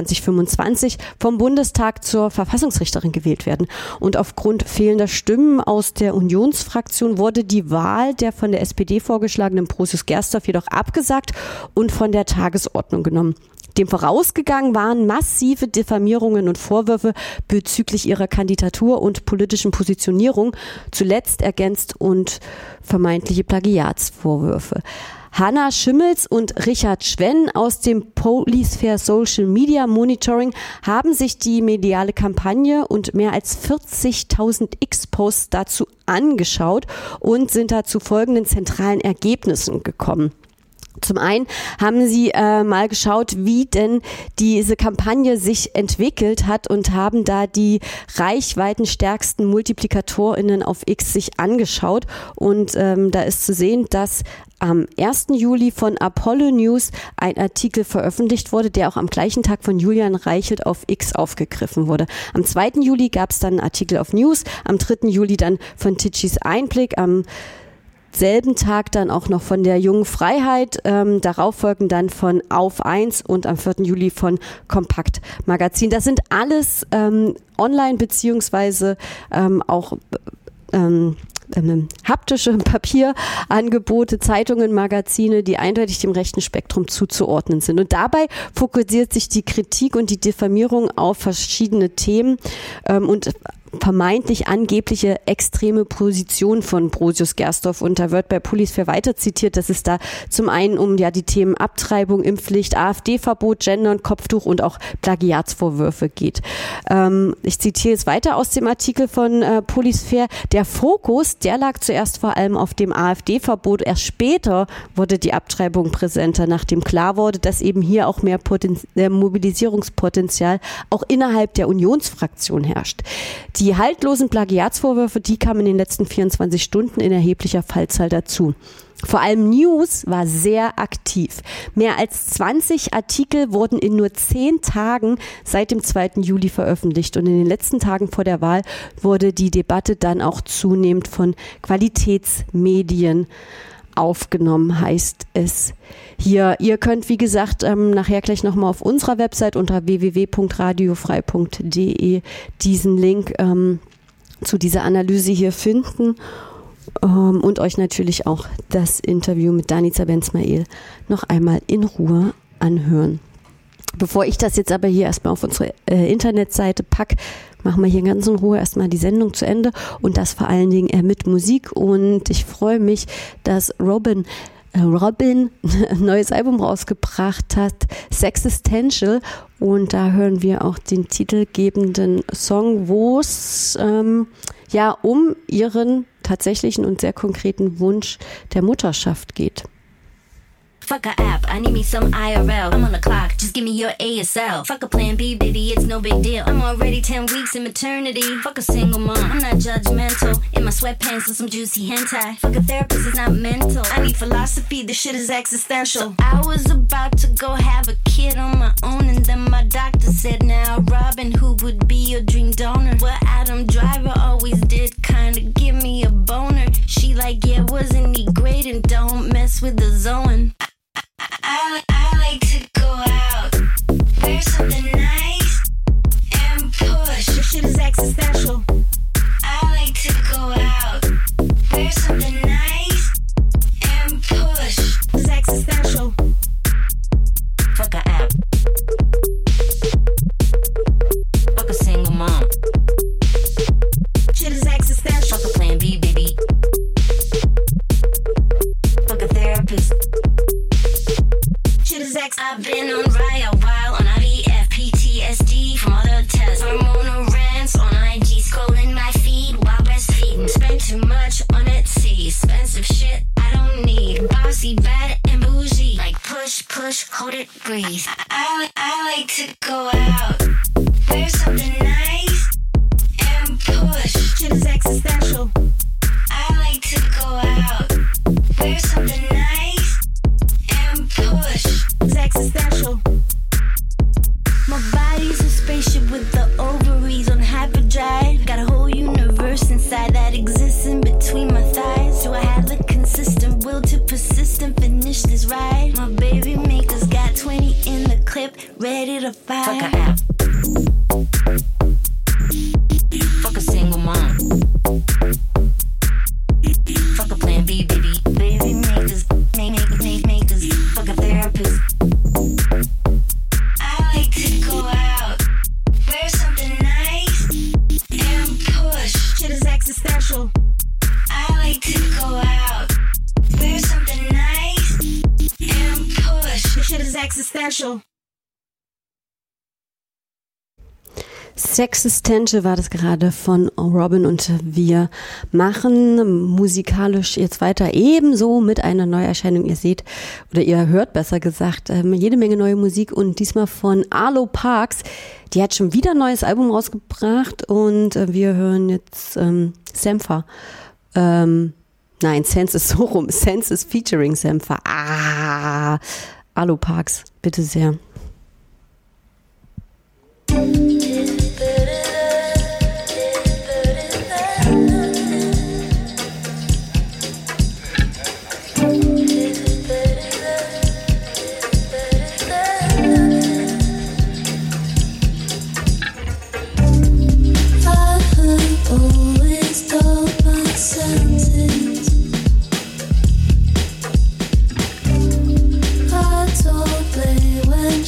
[SPEAKER 4] 2025 vom Bundestag zur Verfassungsrichterin gewählt werden. Und aufgrund fehlender Stimmen aus der Unionsfraktion wurde die Wahl der von der SPD vorgeschlagenen Prosius-Gersdorf jedoch abgesagt und von der Tagesordnung genommen. Dem vorausgegangen waren massive Diffamierungen und Vorwürfe bezüglich ihrer Kandidatur und politischen Positionierung, zuletzt ergänzt und vermeintliche Plagiatsvorwürfe. Hanna Schimmels und Richard Schwenn aus dem Polysphere Social Media Monitoring haben sich die mediale Kampagne und mehr als 40.000 X-Posts dazu angeschaut und sind da zu folgenden zentralen Ergebnissen gekommen. Zum einen haben sie mal geschaut, wie denn diese Kampagne sich entwickelt hat und haben da die reichweitenstärksten MultiplikatorInnen auf X sich angeschaut. Und da ist zu sehen, dass am 1. Juli von Apollo News ein Artikel veröffentlicht wurde, der auch am gleichen Tag von Julian Reichelt auf X aufgegriffen wurde. Am 2. Juli gab es dann einen Artikel auf News, am 3. Juli dann von Ticcis Einblick, am selben Tag dann auch noch von der Jungen Freiheit, darauf folgen dann von Auf 1 und am 4. Juli von Kompakt Magazin. Das sind alles online beziehungsweise auch haptische Papierangebote, Zeitungen, Magazine, die eindeutig dem rechten Spektrum zuzuordnen sind. Und dabei fokussiert sich die Kritik und die Diffamierung auf verschiedene Themen und vermeintlich angebliche extreme Position von Brosius Gersdorf. Und da wird bei Police weiter zitiert, dass es da zum einen um die Themen Abtreibung, Impfpflicht, AfD-Verbot, Gendern, Kopftuch und auch Plagiatsvorwürfe geht. Ich zitiere jetzt weiter aus dem Artikel von Police. Der Fokus, der lag zuerst vor allem auf dem AfD-Verbot. Erst später wurde die Abtreibung präsenter, nachdem klar wurde, dass eben hier auch mehr Mobilisierungspotenzial auch innerhalb der Unionsfraktion herrscht. Die haltlosen Plagiatsvorwürfe, die kamen in den letzten 24 Stunden in erheblicher Fallzahl dazu. Vor allem News war sehr aktiv. Mehr als 20 Artikel wurden in nur 10 Tagen seit dem 2. Juli veröffentlicht. Und in den letzten Tagen vor der Wahl wurde die Debatte dann auch zunehmend von Qualitätsmedien aufgenommen, heißt es hier. Ihr könnt, wie gesagt, nachher gleich nochmal auf unserer Website unter www.radiofrei.de diesen Link zu dieser Analyse hier finden und euch natürlich auch das Interview mit Danica Ben-Smail noch einmal in Ruhe anhören. Bevor ich das jetzt aber hier erstmal auf unsere Internetseite packe, machen wir hier ganz in Ruhe erstmal die Sendung zu Ende und das vor allen Dingen mit Musik. Und ich freue mich, dass Robin ein neues Album rausgebracht hat, Sexistential. Und da hören wir auch den titelgebenden Song, wo es um ihren tatsächlichen und sehr konkreten Wunsch der Mutterschaft geht.
[SPEAKER 8] Fuck a app, I need me some IRL. I'm on the clock, just give me your ASL. Fuck a plan B, baby, it's no big deal. I'm already 10 weeks in maternity. Fuck a single mom, I'm not judgmental. In my sweatpants with some juicy hentai. Fuck a therapist, it's not mental. I need philosophy, this shit is existential. So I was about to go have a kid on my own, and then my doctor said, now Robin, who would be your dream donor? What Adam Driver always did, kinda give me a boner. She like, yeah, wasn't he great? And don't mess with the zone. I like to go out, wear something nice, and push. This shit is existential. I like to go out, wear something nice, and push. It's existential. Fuck a app. Fuck a single mom. Shit is existential. Fuck a plan B, baby. Fuck a therapist. I've been on Raya while on IVF, PTSD from all the tests. Hormonal rants on IG, scrolling my feed while breastfeeding. Spend too much on Etsy, expensive shit I don't need. Bossy, bad and bougie, like push, hold it, breathe. I like to go out, wear something nice, and push. Shit is existential. I like to go out, wear something nice, and push. It's existential. My body's a spaceship with the ovaries on hyperdrive. Got a whole universe inside that exists in between my thighs. Do I have the consistent will to persist and finish this ride? My baby makers got 20 in the clip, ready to fire. Fuck a app. Fuck a single mom. Fuck a plan B, baby. Baby makers, makers. Fuck a therapist. I like to go out, wear something nice, and push. Shit is existential. I like to go out, wear something nice, and push. Shit is existential.
[SPEAKER 4] Sexistential war das gerade von Robin und wir machen musikalisch jetzt weiter ebenso mit einer Neuerscheinung. Ihr seht oder ihr hört besser gesagt jede Menge neue Musik und diesmal von Arlo Parks. Die hat schon wieder ein neues Album rausgebracht und wir hören jetzt Sampha. Senses, so rum. Senses featuring Sampha. Arlo Parks, bitte sehr.
[SPEAKER 10] When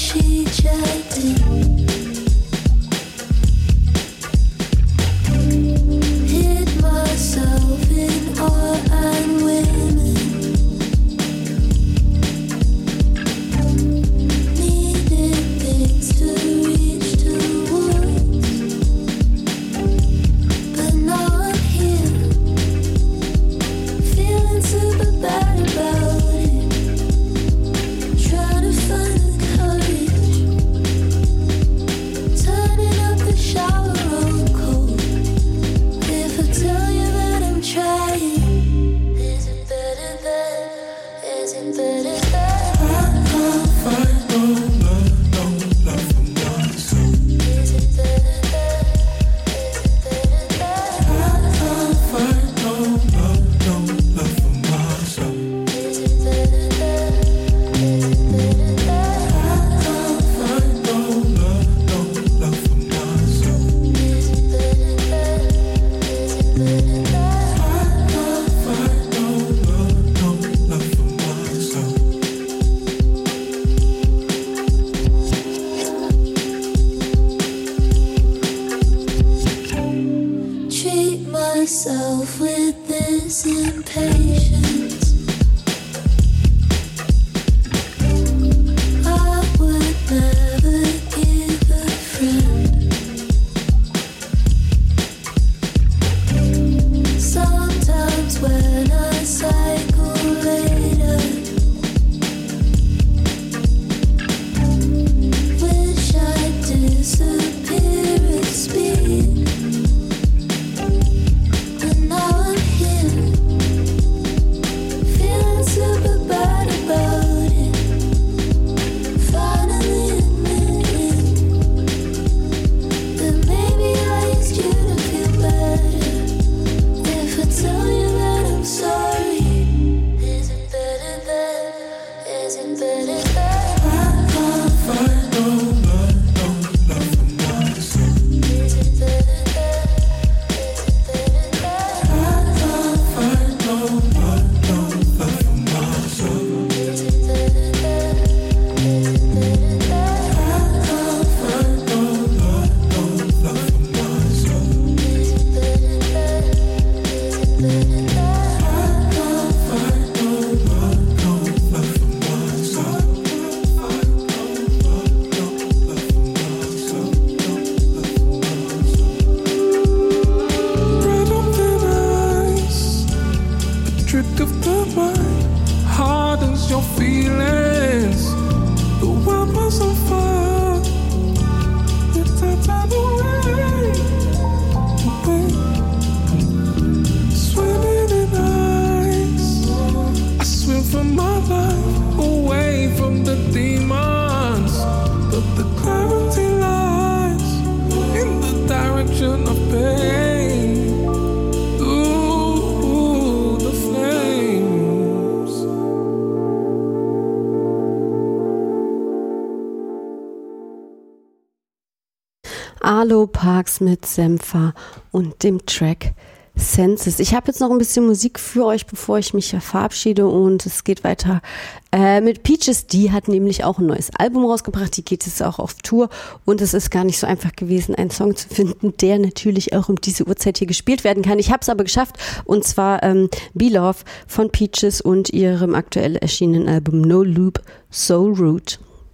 [SPEAKER 4] Arlo Parks mit Senfa und dem Track Senses. Ich habe jetzt noch ein bisschen Musik für euch, bevor ich mich verabschiede, und es geht weiter mit Peaches. Die hat nämlich auch ein neues Album rausgebracht, die geht jetzt auch auf Tour, und es ist gar nicht so einfach gewesen, einen Song zu finden, der natürlich auch um diese Uhrzeit hier gespielt werden kann. Ich habe es aber geschafft, und zwar Be Love von Peaches und ihrem aktuell erschienenen Album No Loop, So Rude.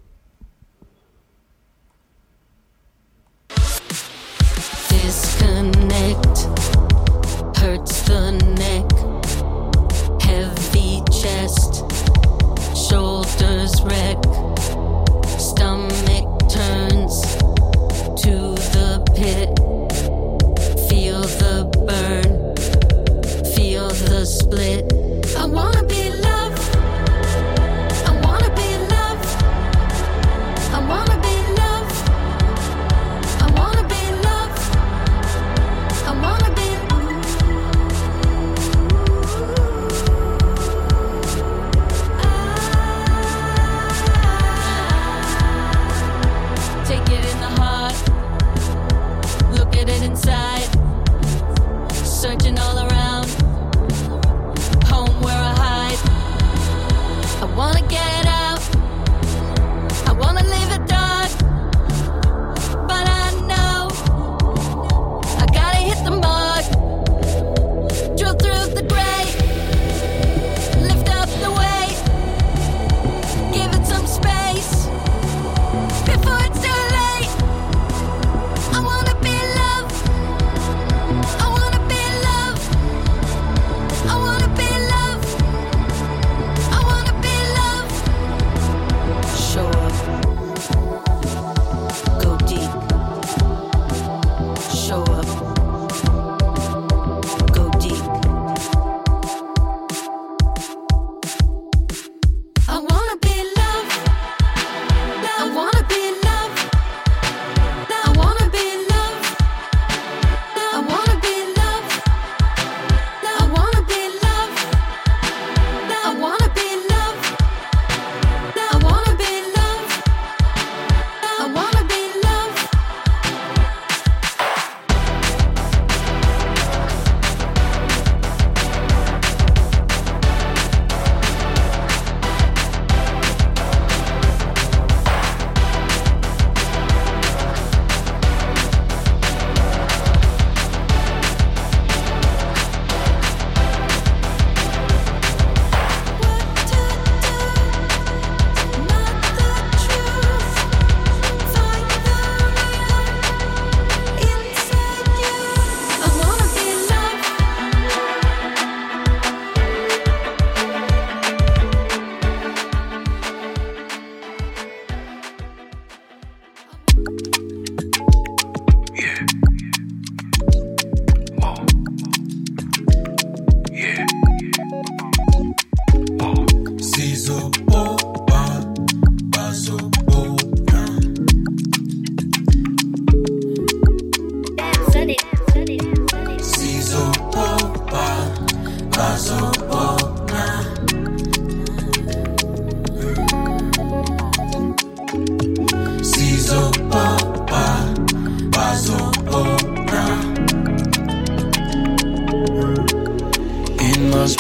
[SPEAKER 10] Disconnect, hurts the neck, heavy chest, shoulders wreck, stomach turns to the pit, feel the burn, feel the split. I wanna be loved, I wanna be loved,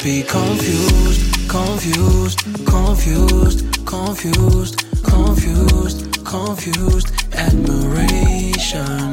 [SPEAKER 11] be confused, confused, confused, confused, confused, confused, admiration.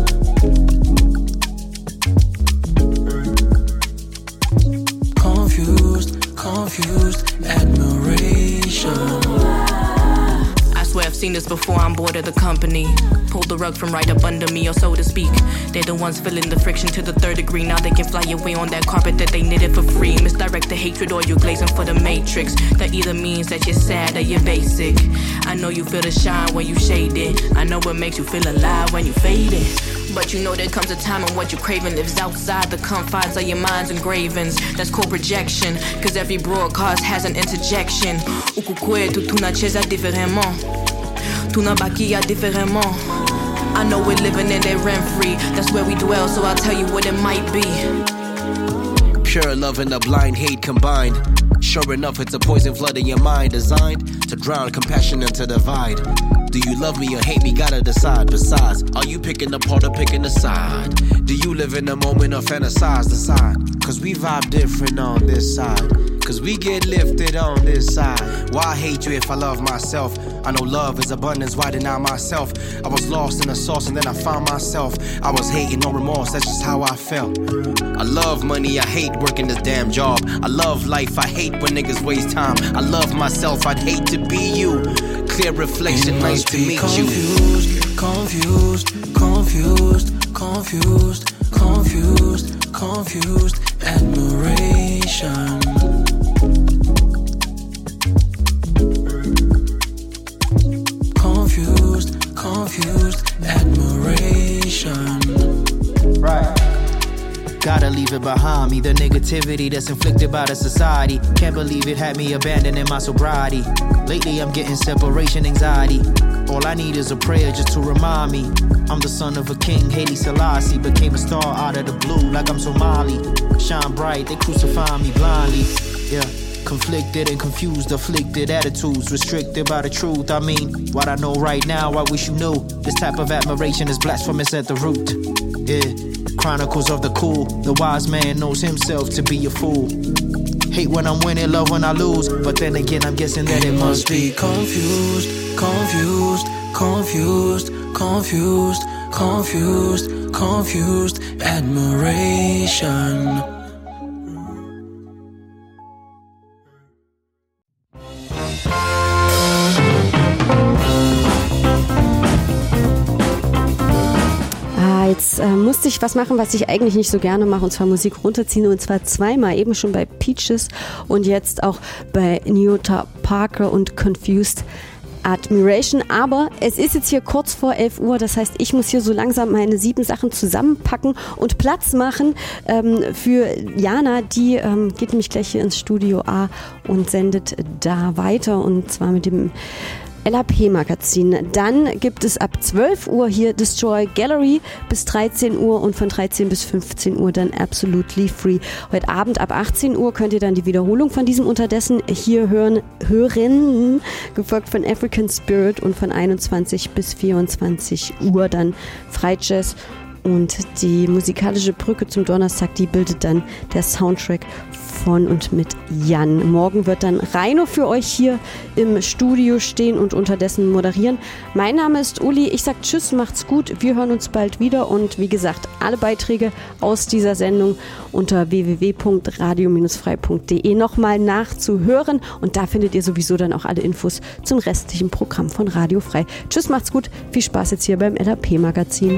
[SPEAKER 11] Confused, confused, admiration.
[SPEAKER 7] I swear I've seen this before, I'm bored of the company. Pulled the rug from right up under me, or so to speak. They're the ones feeling the friction to the third degree. Now they can fly away on that carpet that they knitted for free. Misdirect the hatred or you're glazing for the matrix. That either means that you're sad or you're basic. I know you feel the shine when you shade it. I know what makes you feel alive when you fade it. But you know there comes a time when what you're craving lives outside the confines of your mind's engravings. That's called projection, cause every broadcast has an interjection. Ukukwe tu nacheza différemment. Tu nabakia différemment. I know we're living in there rent-free. That's where we dwell, so I'll tell you what it might be.
[SPEAKER 12] Pure love and a blind hate combined. Sure enough, it's a poison flooding your mind, designed to drown compassion and to divide. Do you love me or hate me? Gotta decide. Besides, are you picking apart or picking a side? Do you live in the moment or fantasize? Decide. Cause we vibe different on this side. Cause we get lifted on this side. Why hate you if I love myself? I know love is abundance, why deny myself? I was lost in the sauce and then I found myself. I was hating, no remorse, that's just how I felt. I love money, I hate working this damn job. I love life, I hate when niggas waste time. I love myself, I'd hate to be you. Clear reflection, nice to meet you.
[SPEAKER 11] Confused, confused, confused, confused, confused, admiration. Confused, confused, admiration.
[SPEAKER 12] Right. Gotta leave it behind me, the negativity that's inflicted by the society. Can't believe it had me abandoning my sobriety. Lately I'm getting separation anxiety. All I need is a prayer just to remind me I'm the son of a king, Haile Selassie. Became a star out of the blue like I'm Somali. Shine bright, they crucify me blindly. Yeah, conflicted and confused, afflicted attitudes, restricted by the truth. I mean, what I know right now, I wish you knew. This type of admiration is blasphemous at the root. Yeah. Chronicles of the cool. The wise man knows himself to be a fool. Hate when I'm winning, love when I lose. But then again, I'm guessing that it must be
[SPEAKER 11] confused, confused, confused, confused, confused, confused, admiration.
[SPEAKER 4] Jetzt musste ich was machen, was ich eigentlich nicht so gerne mache, und zwar Musik runterziehen, und zwar zweimal, eben schon bei Peaches und jetzt auch bei Nyota Parker und Confused Admiration. Aber es ist jetzt hier kurz vor 11 Uhr, das heißt, ich muss hier so langsam meine 7 Sachen zusammenpacken und Platz machen für Jana. Die geht nämlich gleich hier ins Studio A und sendet da weiter, und zwar mit dem LAP-Magazin. Dann gibt es ab 12 Uhr hier Destroy Gallery bis 13 Uhr und von 13 bis 15 Uhr dann Absolutely Free. Heute Abend ab 18 Uhr könnt ihr dann die Wiederholung von diesem unterdessen hier hören, gefolgt von African Spirit, und von 21 bis 24 Uhr dann Freijazz. Und die musikalische Brücke zum Donnerstag, die bildet dann der Soundtrack von und mit Jan. Morgen wird dann Raino für euch hier im Studio stehen und unterdessen moderieren. Mein Name ist Uli, ich sag Tschüss, macht's gut, wir hören uns bald wieder, und wie gesagt, alle Beiträge aus dieser Sendung unter www.radio-frei.de nochmal nachzuhören, und da findet ihr sowieso dann auch alle Infos zum restlichen Programm von Radio Frei. Tschüss, macht's gut, viel Spaß jetzt hier beim LAP-Magazin.